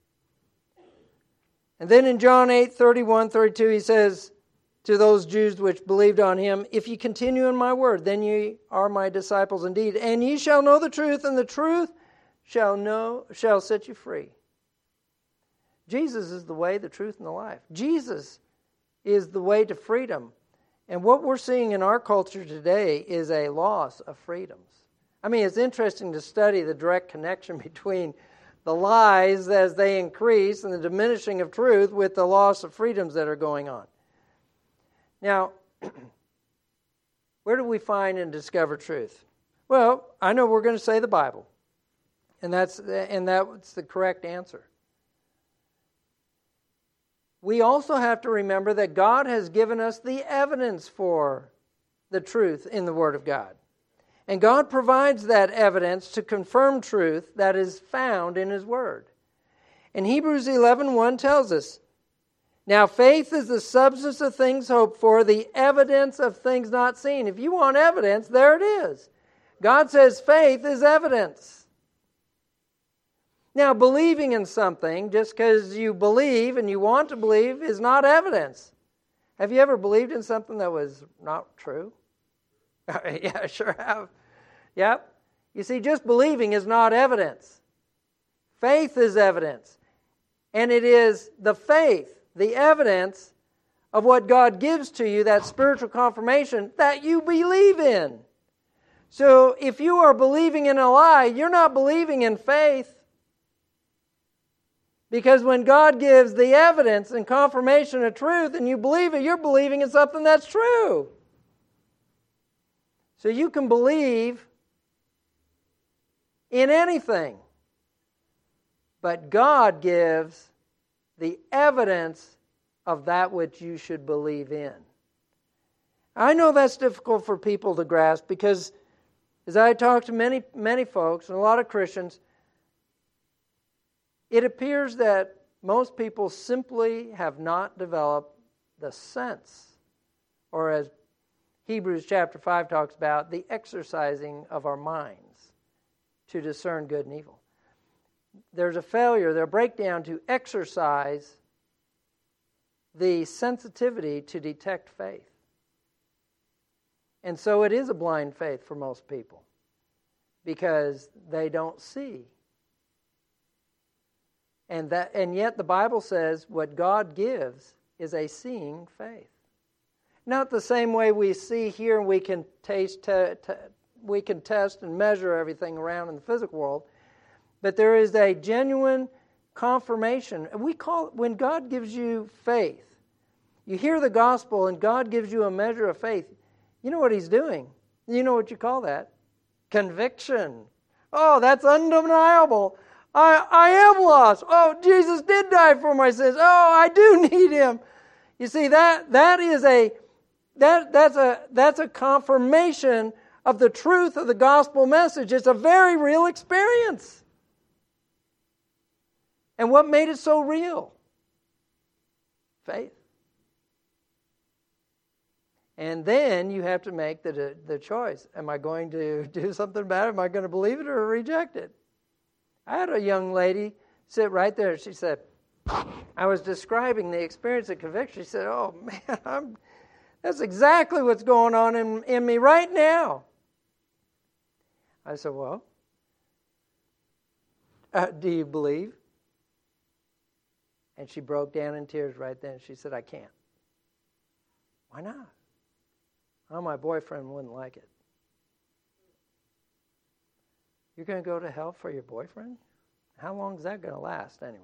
And then in John eight, thirty-one, thirty-two, he says to those Jews which believed on him, if ye continue in my word, then ye are my disciples indeed, and ye shall know the truth, and the truth shall know shall set you free. Jesus is the way, the truth, and the life. Jesus is the way to freedom. And what we're seeing in our culture today is a loss of freedoms. I mean, it's interesting to study the direct connection between the lies as they increase and the diminishing of truth with the loss of freedoms that are going on. Now, where do we find and discover truth? Well, I know we're going to say the Bible, and that's and that's the correct answer. We also have to remember that God has given us the evidence for the truth in the Word of God. And God provides that evidence to confirm truth that is found in His Word. And Hebrews eleven one tells us, now faith is the substance of things hoped for, the evidence of things not seen. If you want evidence, there it is. God says faith is evidence. Now, believing in something, just because you believe and you want to believe, is not evidence. Have you ever believed in something that was not true? Yeah, I sure have. Yep. You see, just believing is not evidence. Faith is evidence. And it is the faith, the evidence of what God gives to you, that spiritual confirmation, that you believe in. So if you are believing in a lie, you're not believing in faith. Because when God gives the evidence and confirmation of truth and you believe it, you're believing in something that's true. So you can believe in anything. But God gives the evidence of that which you should believe in. I know that's difficult for people to grasp because as I talk to many, many folks and a lot of Christians, it appears that most people simply have not developed the sense, or as Hebrews chapter five talks about, the exercising of our minds to discern good and evil. There's a failure, there's a breakdown to exercise the sensitivity to detect faith. And so it is a blind faith for most people because they don't see. And that, and yet the Bible says what God gives is a seeing faith. Not the same way we see here and we can taste, te, te, we can test and measure everything around in the physical world, but there is a genuine confirmation. We call it, when God gives you faith, you hear the gospel and God gives you a measure of faith. You know what He's doing? You know what you call that? Conviction. Oh, that's undeniable. I, I am lost. Oh, Jesus did die for my sins. Oh, I do need Him. You see, that that is a that that's a that's a confirmation of the truth of the gospel message. It's a very real experience. And what made it so real? Faith. And then you have to make the the choice. Am I going to do something about it? Am I going to believe it or reject it? I had a young lady sit right there. She said, I was describing the experience of conviction. She said, oh, man, I'm, that's exactly what's going on in, in me right now. I said, well, uh, do you believe? And she broke down in tears right then. She said, I can't. Why not? Oh, my boyfriend wouldn't like it. You're going to go to hell for your boyfriend? How long is that going to last anyway?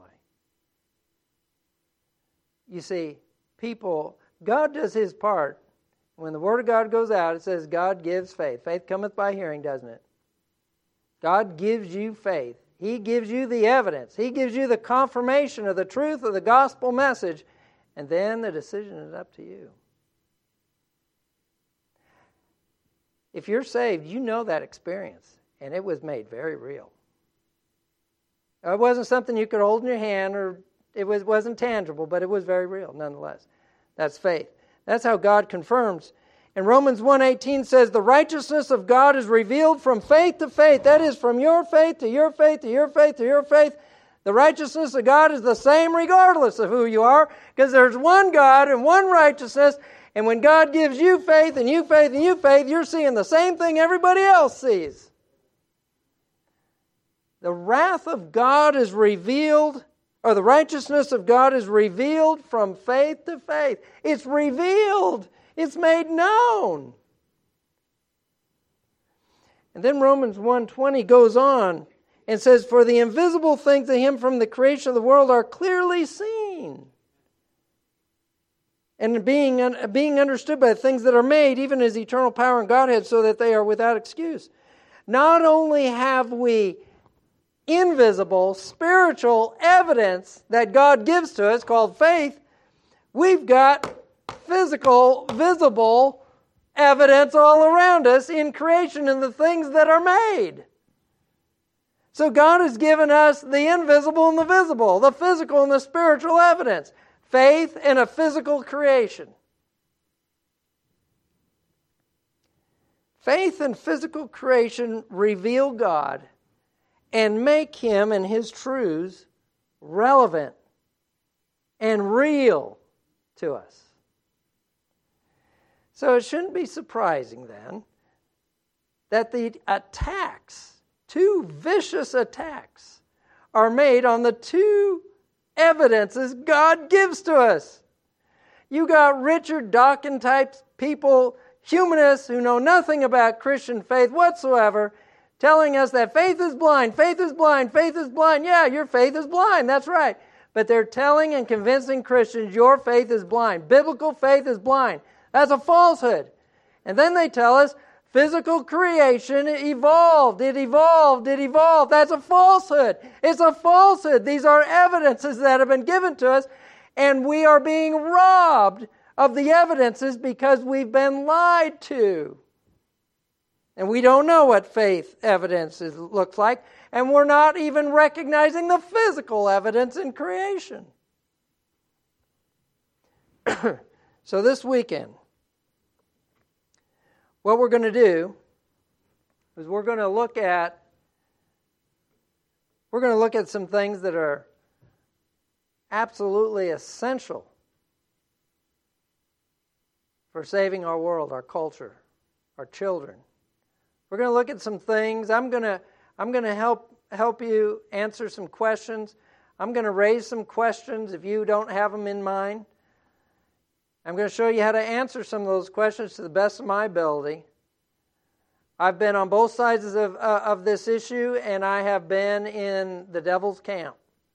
You see, people, God does His part. When the Word of God goes out, it says God gives faith. Faith cometh by hearing, doesn't it? God gives you faith. He gives you the evidence. He gives you the confirmation of the truth of the gospel message. And then the decision is up to you. If you're saved, you know that experience. And it was made very real. It wasn't something you could hold in your hand, or it was, wasn't tangible, but it was very real nonetheless. That's faith. That's how God confirms. And Romans one eighteen says, the righteousness of God is revealed from faith to faith. That is, from your faith to your faith to your faith to your faith. The righteousness of God is the same regardless of who you are, because there's one God and one righteousness. And when God gives you faith and you faith and you faith, you're seeing the same thing everybody else sees. The wrath of God is revealed, or the righteousness of God is revealed from faith to faith. It's revealed. It's made known. And then Romans one twenty goes on and says, "For the invisible things of Him from the creation of the world are clearly seen, and being, being understood by the things that are made, even His eternal power and Godhead, so that they are without excuse." Not only have we invisible, spiritual evidence that God gives to us called faith, we've got physical, visible evidence all around us in creation and the things that are made. So God has given us the invisible and the visible, the physical and the spiritual evidence, faith and a physical creation. Faith and physical creation reveal God and make Him and His truths relevant and real to us. So it shouldn't be surprising then that the attacks, two vicious attacks, are made on the two evidences God gives to us. You got Richard Dawkins type people, humanists who know nothing about Christian faith whatsoever, telling us that faith is blind, faith is blind, faith is blind. Yeah, your faith is blind, that's right. But they're telling and convincing Christians your faith is blind. Biblical faith is blind. That's a falsehood. And then they tell us physical creation evolved, it evolved, it evolved. That's a falsehood. It's a falsehood. These are evidences that have been given to us, and we are being robbed of the evidences because we've been lied to. And we don't know what faith evidence is, looks like, and we're not even recognizing the physical evidence in creation. So this weekend, what we're going to do is we're going to look at we're going to look at some things that are absolutely essential for saving our world, our culture, our children. We're going to look at some things. I'm going to I'm going to help help you answer some questions. I'm going to raise some questions if you don't have them in mind. I'm going to show you how to answer some of those questions to the best of my ability. I've been on both sides of, uh, of this issue, and I have been in the devil's camp.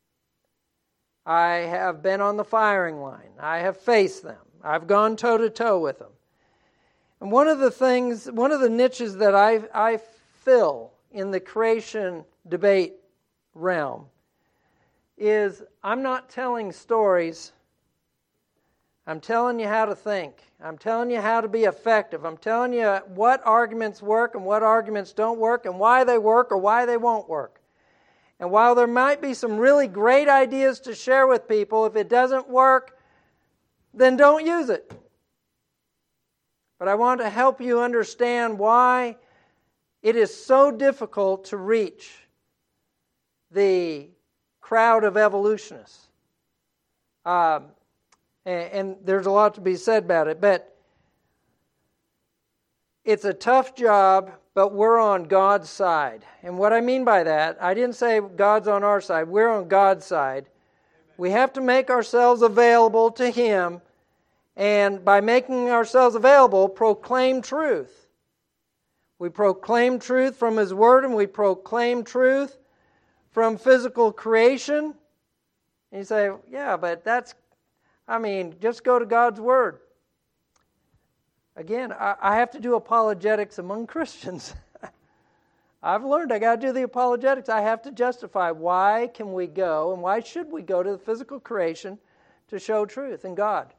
I have been on the firing line. I have faced them. I've gone toe-to-toe with them. And one of the things, one of the niches that I, I fill in the creation debate realm is I'm not telling stories. I'm telling you how to think. I'm telling you how to be effective. I'm telling you what arguments work and what arguments don't work and why they work or why they won't work. And while there might be some really great ideas to share with people, if it doesn't work, then don't use it. But I want to help you understand why it is so difficult to reach the crowd of evolutionists. Um, and, and there's a lot to be said about it, but it's a tough job, but we're on God's side. And what I mean by that, I didn't say God's on our side. We're on God's side. We have to make ourselves available to Him, and by making ourselves available, proclaim truth. We proclaim truth from His Word, and we proclaim truth from physical creation. And you say, yeah, but that's, I mean, just go to God's Word. Again, I, I have to do apologetics among Christians. I've learned I got to do the apologetics. I have to justify why can we go and why should we go to the physical creation to show truth in God.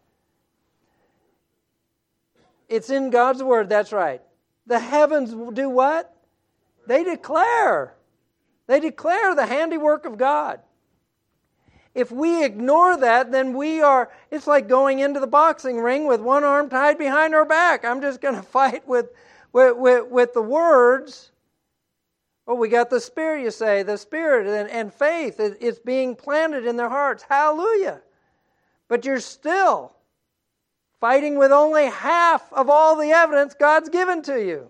It's in God's Word, that's right. The heavens do what? They declare. They declare the handiwork of God. If we ignore that, then we are, it's like going into the boxing ring with one arm tied behind our back. I'm just going to fight with, with, with, with the words. Oh, we got the Spirit, you say, the Spirit and, and faith. It, it's being planted in their hearts. Hallelujah. But you're still fighting with only half of all the evidence God's given to you.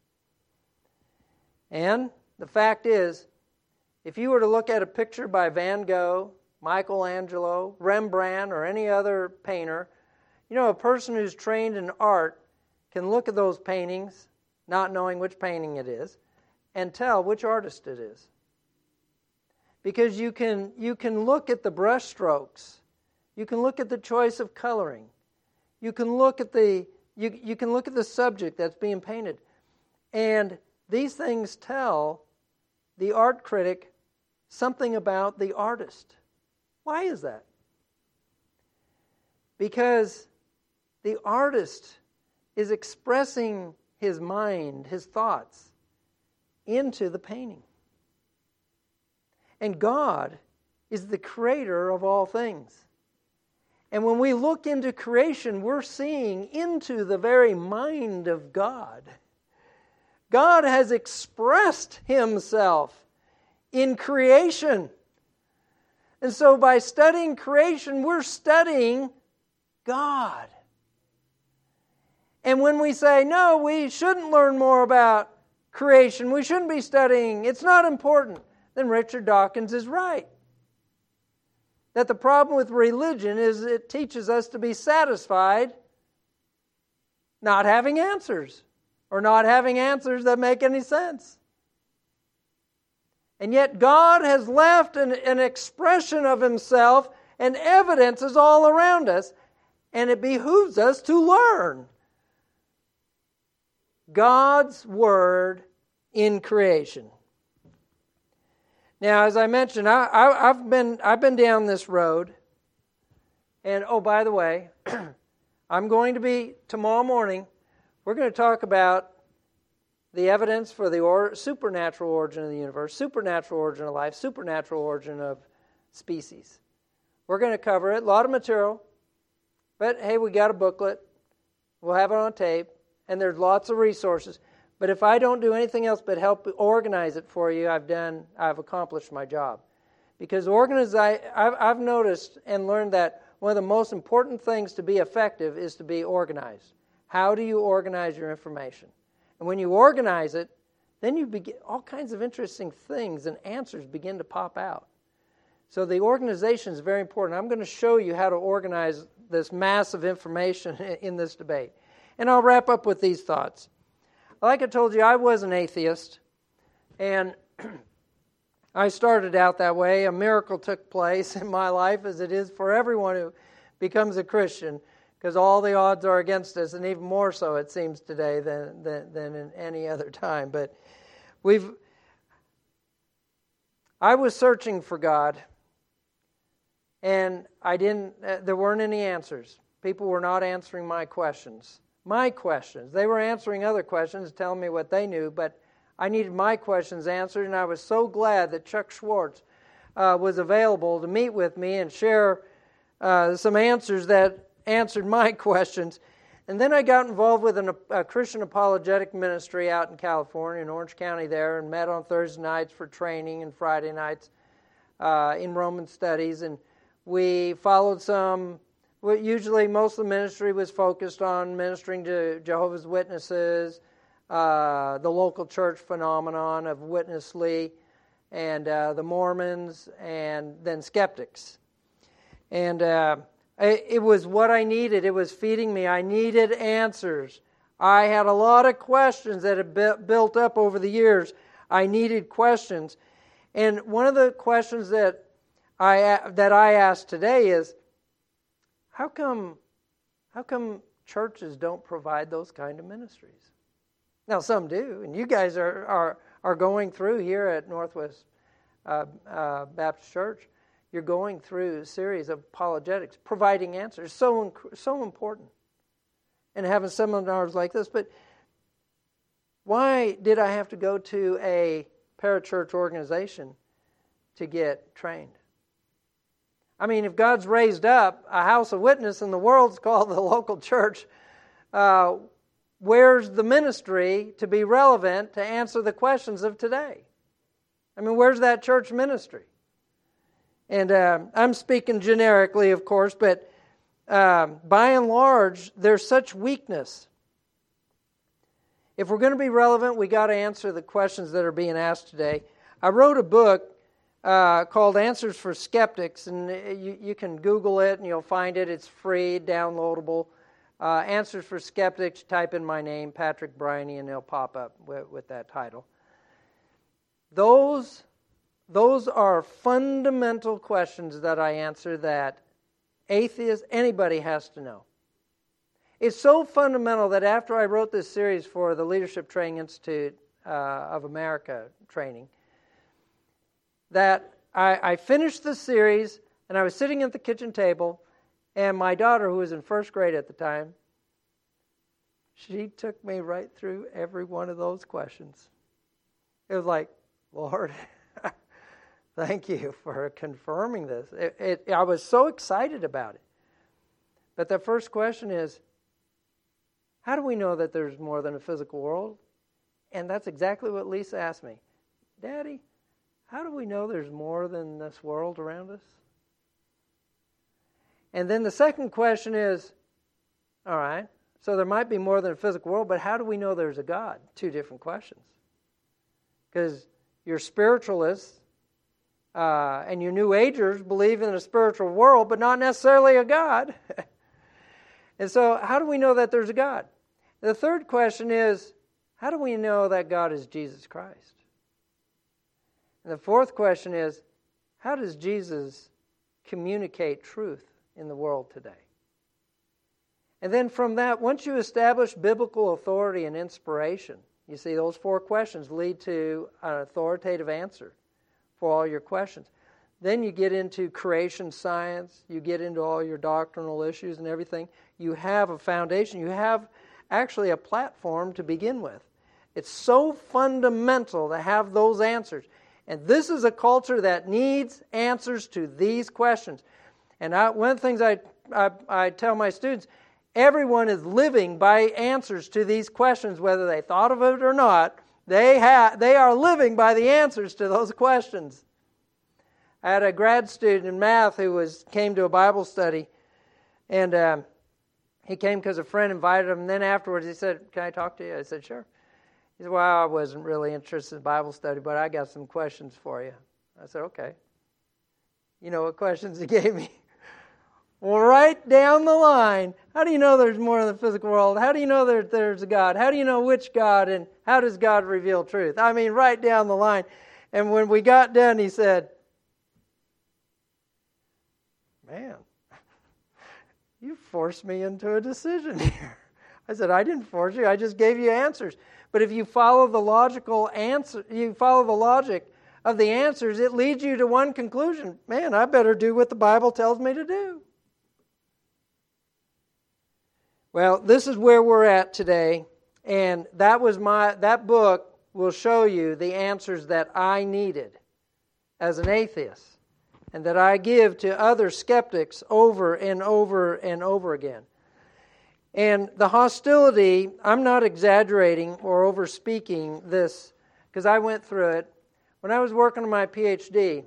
And the fact is, if you were to look at a picture by Van Gogh, Michelangelo, Rembrandt, or any other painter, you know, a person who's trained in art can look at those paintings, not knowing which painting it is, and tell which artist it is. because you can you can look at the brush strokes. You can look at the choice of coloring. You can look at the you, you can look at the subject that's being painted. And these things tell the art critic something about the artist. Why is that? Because the artist is expressing his mind, his thoughts, into the painting. And God is the creator of all things. And when we look into creation, we're seeing into the very mind of God. God has expressed himself in creation. And so by studying creation, we're studying God. And when we say, no, we shouldn't learn more about creation, we shouldn't be studying, it's not important, then Richard Dawkins is right. That the problem with religion is it teaches us to be satisfied not having answers, or not having answers that make any sense. And yet God has left an, an expression of himself, and evidence is all around us, and it behooves us to learn God's Word in creation. Now, as I mentioned, I, I, I've been I've been down this road, and oh, by the way, I'm going to be tomorrow morning. We're going to talk about the evidence for the or, supernatural origin of the universe, supernatural origin of life, supernatural origin of species. We're going to cover it. A lot of material, but hey, we got a booklet. We'll have it on tape, and there's lots of resources. But if I don't do anything else but help organize it for you, I've done, I've accomplished my job. Because organize, I, I've, I've noticed and learned that one of the most important things to be effective is to be organized. How do you organize your information? And when you organize it, then you begin, all kinds of interesting things and answers begin to pop out. So the organization is very important. I'm going to show you how to organize this massive information in this debate. And I'll wrap up with these thoughts. Like I told you, I was an atheist, and I started out that way. A miracle took place in my life, as it is for everyone who becomes a Christian, because all the odds are against us, and even more so, it seems, today than, than, than in any other time. But we've, I was searching for God, and I didn't. Uh, there weren't any answers. People were not answering my questions. My questions. They were answering other questions, telling me what they knew, but I needed my questions answered, and I was so glad that Chuck Schwartz uh, was available to meet with me and share uh, some answers that answered my questions. And then I got involved with an, a Christian apologetic ministry out in California, in Orange County there, and met on Thursday nights for training and Friday nights uh, in Roman studies. And we followed some... Well, usually most of the ministry was focused on ministering to Jehovah's Witnesses, uh, the local church phenomenon of Witness-Lee, and uh, the Mormons, and then skeptics. And uh, it, it was what I needed. It was feeding me. I needed answers. I had a lot of questions that had bu- built up over the years. I needed questions. And one of the questions that I that I asked today is, How come, how come churches don't provide those kind of ministries? Now, some do, and you guys are are, are going through here at Northwest uh, uh, Baptist Church. You're going through a series of apologetics, providing answers, so so important, and having seminars like this. But why did I have to go to a parachurch organization to get trained? I mean, if God's raised up a house of witness and the world's called the local church, uh, where's the ministry to be relevant to answer the questions of today? I mean, where's that church ministry? And uh, I'm speaking generically, of course, but uh, by and large, there's such weakness. If we're going to be relevant, we got to answer the questions that are being asked today. I wrote a book Uh, called Answers for Skeptics, and you, you can Google it and you'll find it. It's free, downloadable. Uh, Answers for Skeptics, type in my name, Patrick Briney, and it'll pop up with, with that title. Those those are fundamental questions that I answer that atheists, anybody has to know. It's so fundamental that after I wrote this series for the Leadership Training Institute uh, of America training, that I, I finished the series, and I was sitting at the kitchen table, and my daughter, who was in first grade at the time, she took me right through every one of those questions. It was like, Lord, thank you for confirming this. It, it, I was so excited about it. But the first question is, how do we know that there's more than a physical world? And that's exactly what Lisa asked me. Daddy, how do we know there's more than this world around us? And then the second question is, all right, so there might be more than a physical world, but how do we know there's a God? Two different questions. Because your spiritualists uh, and your New Agers believe in a spiritual world, but not necessarily a God. And so how do we know that there's a God? The third question is, how do we know that God is Jesus Christ? And the fourth question is, how does Jesus communicate truth in the world today? And then from that, once you establish biblical authority and inspiration, you see those four questions lead to an authoritative answer for all your questions. Then you get into creation science, you get into all your doctrinal issues and everything. You have a foundation, you have actually a platform to begin with. It's so fundamental to have those answers. And this is a culture that needs answers to these questions. And I, one of the things I, I, I tell my students, everyone is living by answers to these questions, whether they thought of it or not. They ha- they are living by the answers to those questions. I had a grad student in math who was came to a Bible study, and um, he came because a friend invited him. And then afterwards, he said, "Can I talk to you?" I said, "Sure." He said, "Well, I wasn't really interested in Bible study, but I got some questions for you." I said, "Okay." You know what questions he gave me? Well, right down the line, how do you know there's more in the physical world? How do you know there, there's a God? How do you know which God, and how does God reveal truth? I mean, right down the line. And when we got done, he said, "Man, you forced me into a decision here." I said, "I didn't force you. I just gave you answers. But if you follow the logical answer, you follow the logic of the answers, it leads you to one conclusion. Man, I better do what the Bible tells me to do." Well, this is where we're at today, and that was my that book will show you the answers that I needed as an atheist, and that I give to other skeptics over and over and over again. And the hostility, I'm not exaggerating or overspeaking this, because I went through it. When I was working on my P H D,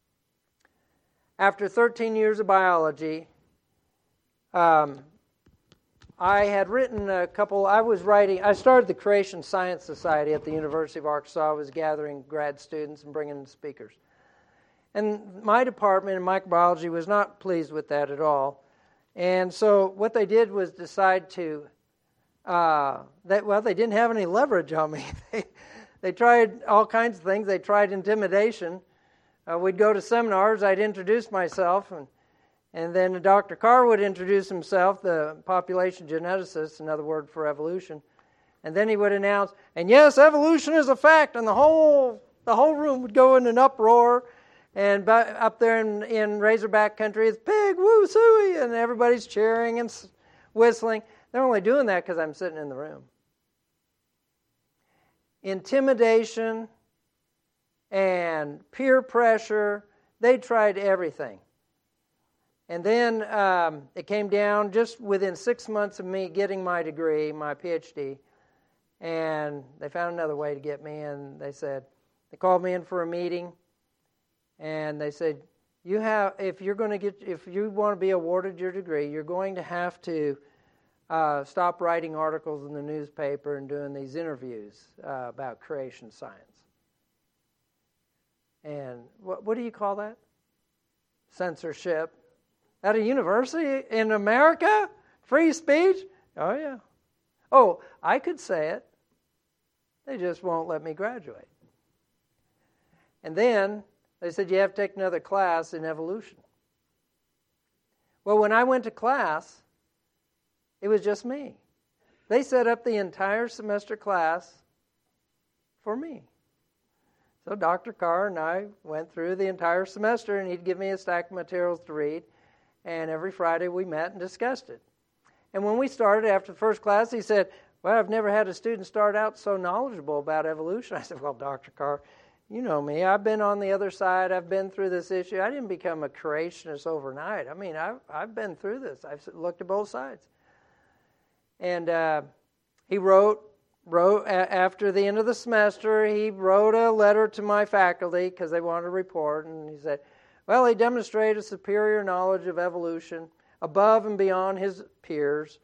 after thirteen years of biology, um, I had written a couple, I was writing, I started the Creation Science Society at the University of Arkansas. I was gathering grad students and bringing in speakers. And my department in microbiology was not pleased with that at all. And so what they did was decide to, uh, that well, they didn't have any leverage on me. they, they tried all kinds of things. They tried intimidation. Uh, we'd go to seminars. I'd introduce myself, and And then Doctor Carr would introduce himself, the population geneticist, another word for evolution. And then he would announce, "And yes, evolution is a fact." And the whole the whole room would go in an uproar. And up there in, in Razorback country, it's "Pig, woo, suey," and everybody's cheering and whistling. They're only doing that because I'm sitting in the room. Intimidation and peer pressure, they tried everything. And then um, it came down just within six months of me getting my degree, my P H D, and they found another way to get me. And they said, they called me in for a meeting, and they said, "You have, if you're going to get, if you want to be awarded your degree, you're going to have to uh, stop writing articles in the newspaper and doing these interviews uh, about creation science." And what, what do you call that? Censorship. At a university in America? Free speech? Oh, yeah. Oh, I could say it. They just won't let me graduate. And then They said, you have to take another class in evolution. Well, when I went to class, it was just me. They set up the entire semester class for me. So Doctor Carr and I went through the entire semester, and he'd give me a stack of materials to read, and every Friday we met and discussed it. And when we started after the first class, he said, well, I've never had a student start out so knowledgeable about evolution. I said, well, Doctor Carr, you know me. I've been on the other side. I've been through this issue. I didn't become a creationist overnight. I mean, I've, I've been through this. I've looked at both sides. And uh, he wrote, wrote a- after the end of the semester, he wrote a letter to my faculty because they wanted a report. And he said, well, he demonstrated superior knowledge of evolution above and beyond his peers.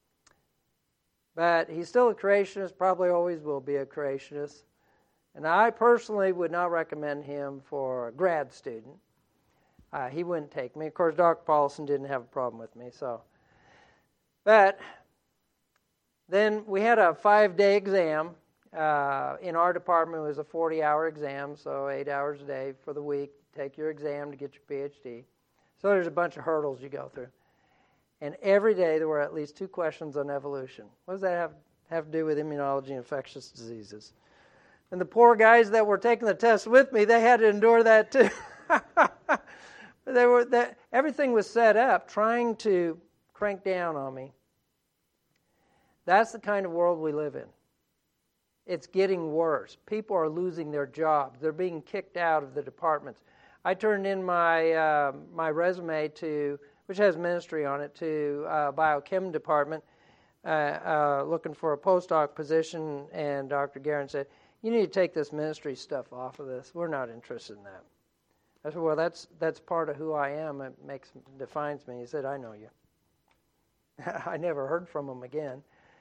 But he's still a creationist, probably always will be a creationist. And I personally would not recommend him for a grad student. Uh, he wouldn't take me. Of course, Doctor Paulson didn't have a problem with me. So, But then we had a five-day exam. Uh, in our department, it was a forty-hour exam, so eight hours a day for the week. Take your exam to get your P H D. So there's a bunch of hurdles you go through. And every day there were at least two questions on evolution. What does that have, have to do with immunology and infectious diseases? And the poor guys that were taking the test with me, they had to endure that too. they were that everything was set up trying to crank down on me. That's the kind of world we live in. It's getting worse. People are losing their jobs. They're being kicked out of the departments. I turned in my uh, my resume to, which has ministry on it, to uh, biochem department, uh, uh, looking for a postdoc position, and Doctor Guerin said, you need to take this ministry stuff off of this. We're not interested in that. I said, well, that's that's part of who I am. It makes defines me. He said, I know you. I never heard from him again.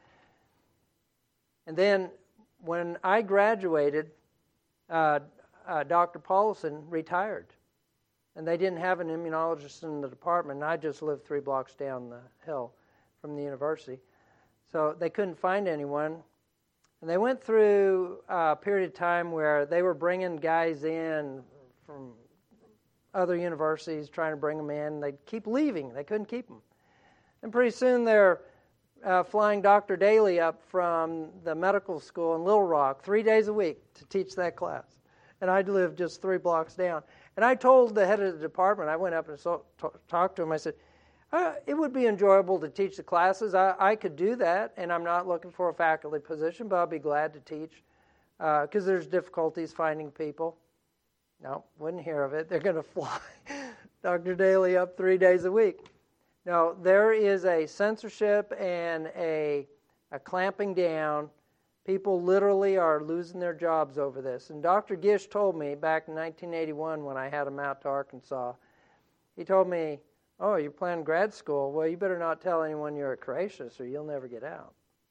And then when I graduated, uh, uh, Doctor Paulson retired. And they didn't have an immunologist in the department. And I just lived three blocks down the hill from the university. So they couldn't find anyone. And they went through a period of time where they were bringing guys in from other universities, trying to bring them in. They'd keep leaving. They couldn't keep them. And pretty soon they're uh, flying Doctor Daly up from the medical school in Little Rock three days a week to teach that class. And I lived just three blocks down. And I told the head of the department, I went up and so, t- talked to him. I said, uh, it would be enjoyable to teach the classes. I, I could do that, and I'm not looking for a faculty position, but I'll be glad to teach because uh, there's difficulties finding people. No, wouldn't hear of it. They're going to fly Doctor Daly up three days a week. No, there is a censorship and a, a clamping down. People literally are losing their jobs over this. And Doctor Gish told me back in nineteen eighty-one when I had him out to Arkansas, he told me, oh, you're planning grad school? Well, you better not tell anyone you're a creationist or you'll never get out.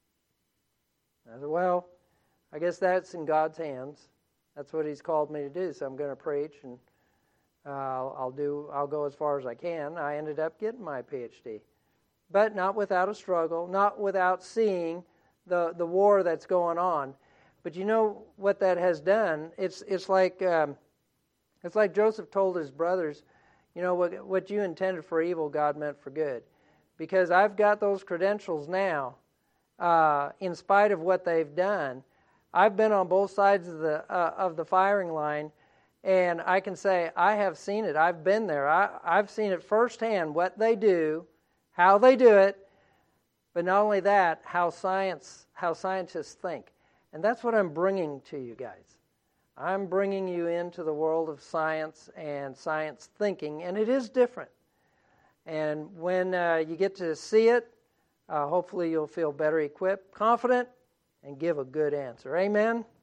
I said, well, I guess that's in God's hands. That's what he's called me to do, so I'm going to preach, and uh, I'll, I'll do. I'll go as far as I can. I ended up getting my P H D, but not without a struggle, not without seeing the the war that's going on. But you know what that has done? It's it's like um, it's like Joseph told his brothers, you know, what what you intended for evil, God meant for good, because I've got those credentials now. Uh, in spite of what they've done, I've been on both sides of the uh, of the firing line, and I can say I have seen it. I've been there. I, I've seen it firsthand, what they do, how they do it, but not only that, how science, how scientists think. And that's what I'm bringing to you guys. I'm bringing you into the world of science and science thinking, and it is different. And when uh, you get to see it, uh, hopefully you'll feel better equipped, confident, and give a good answer. Amen?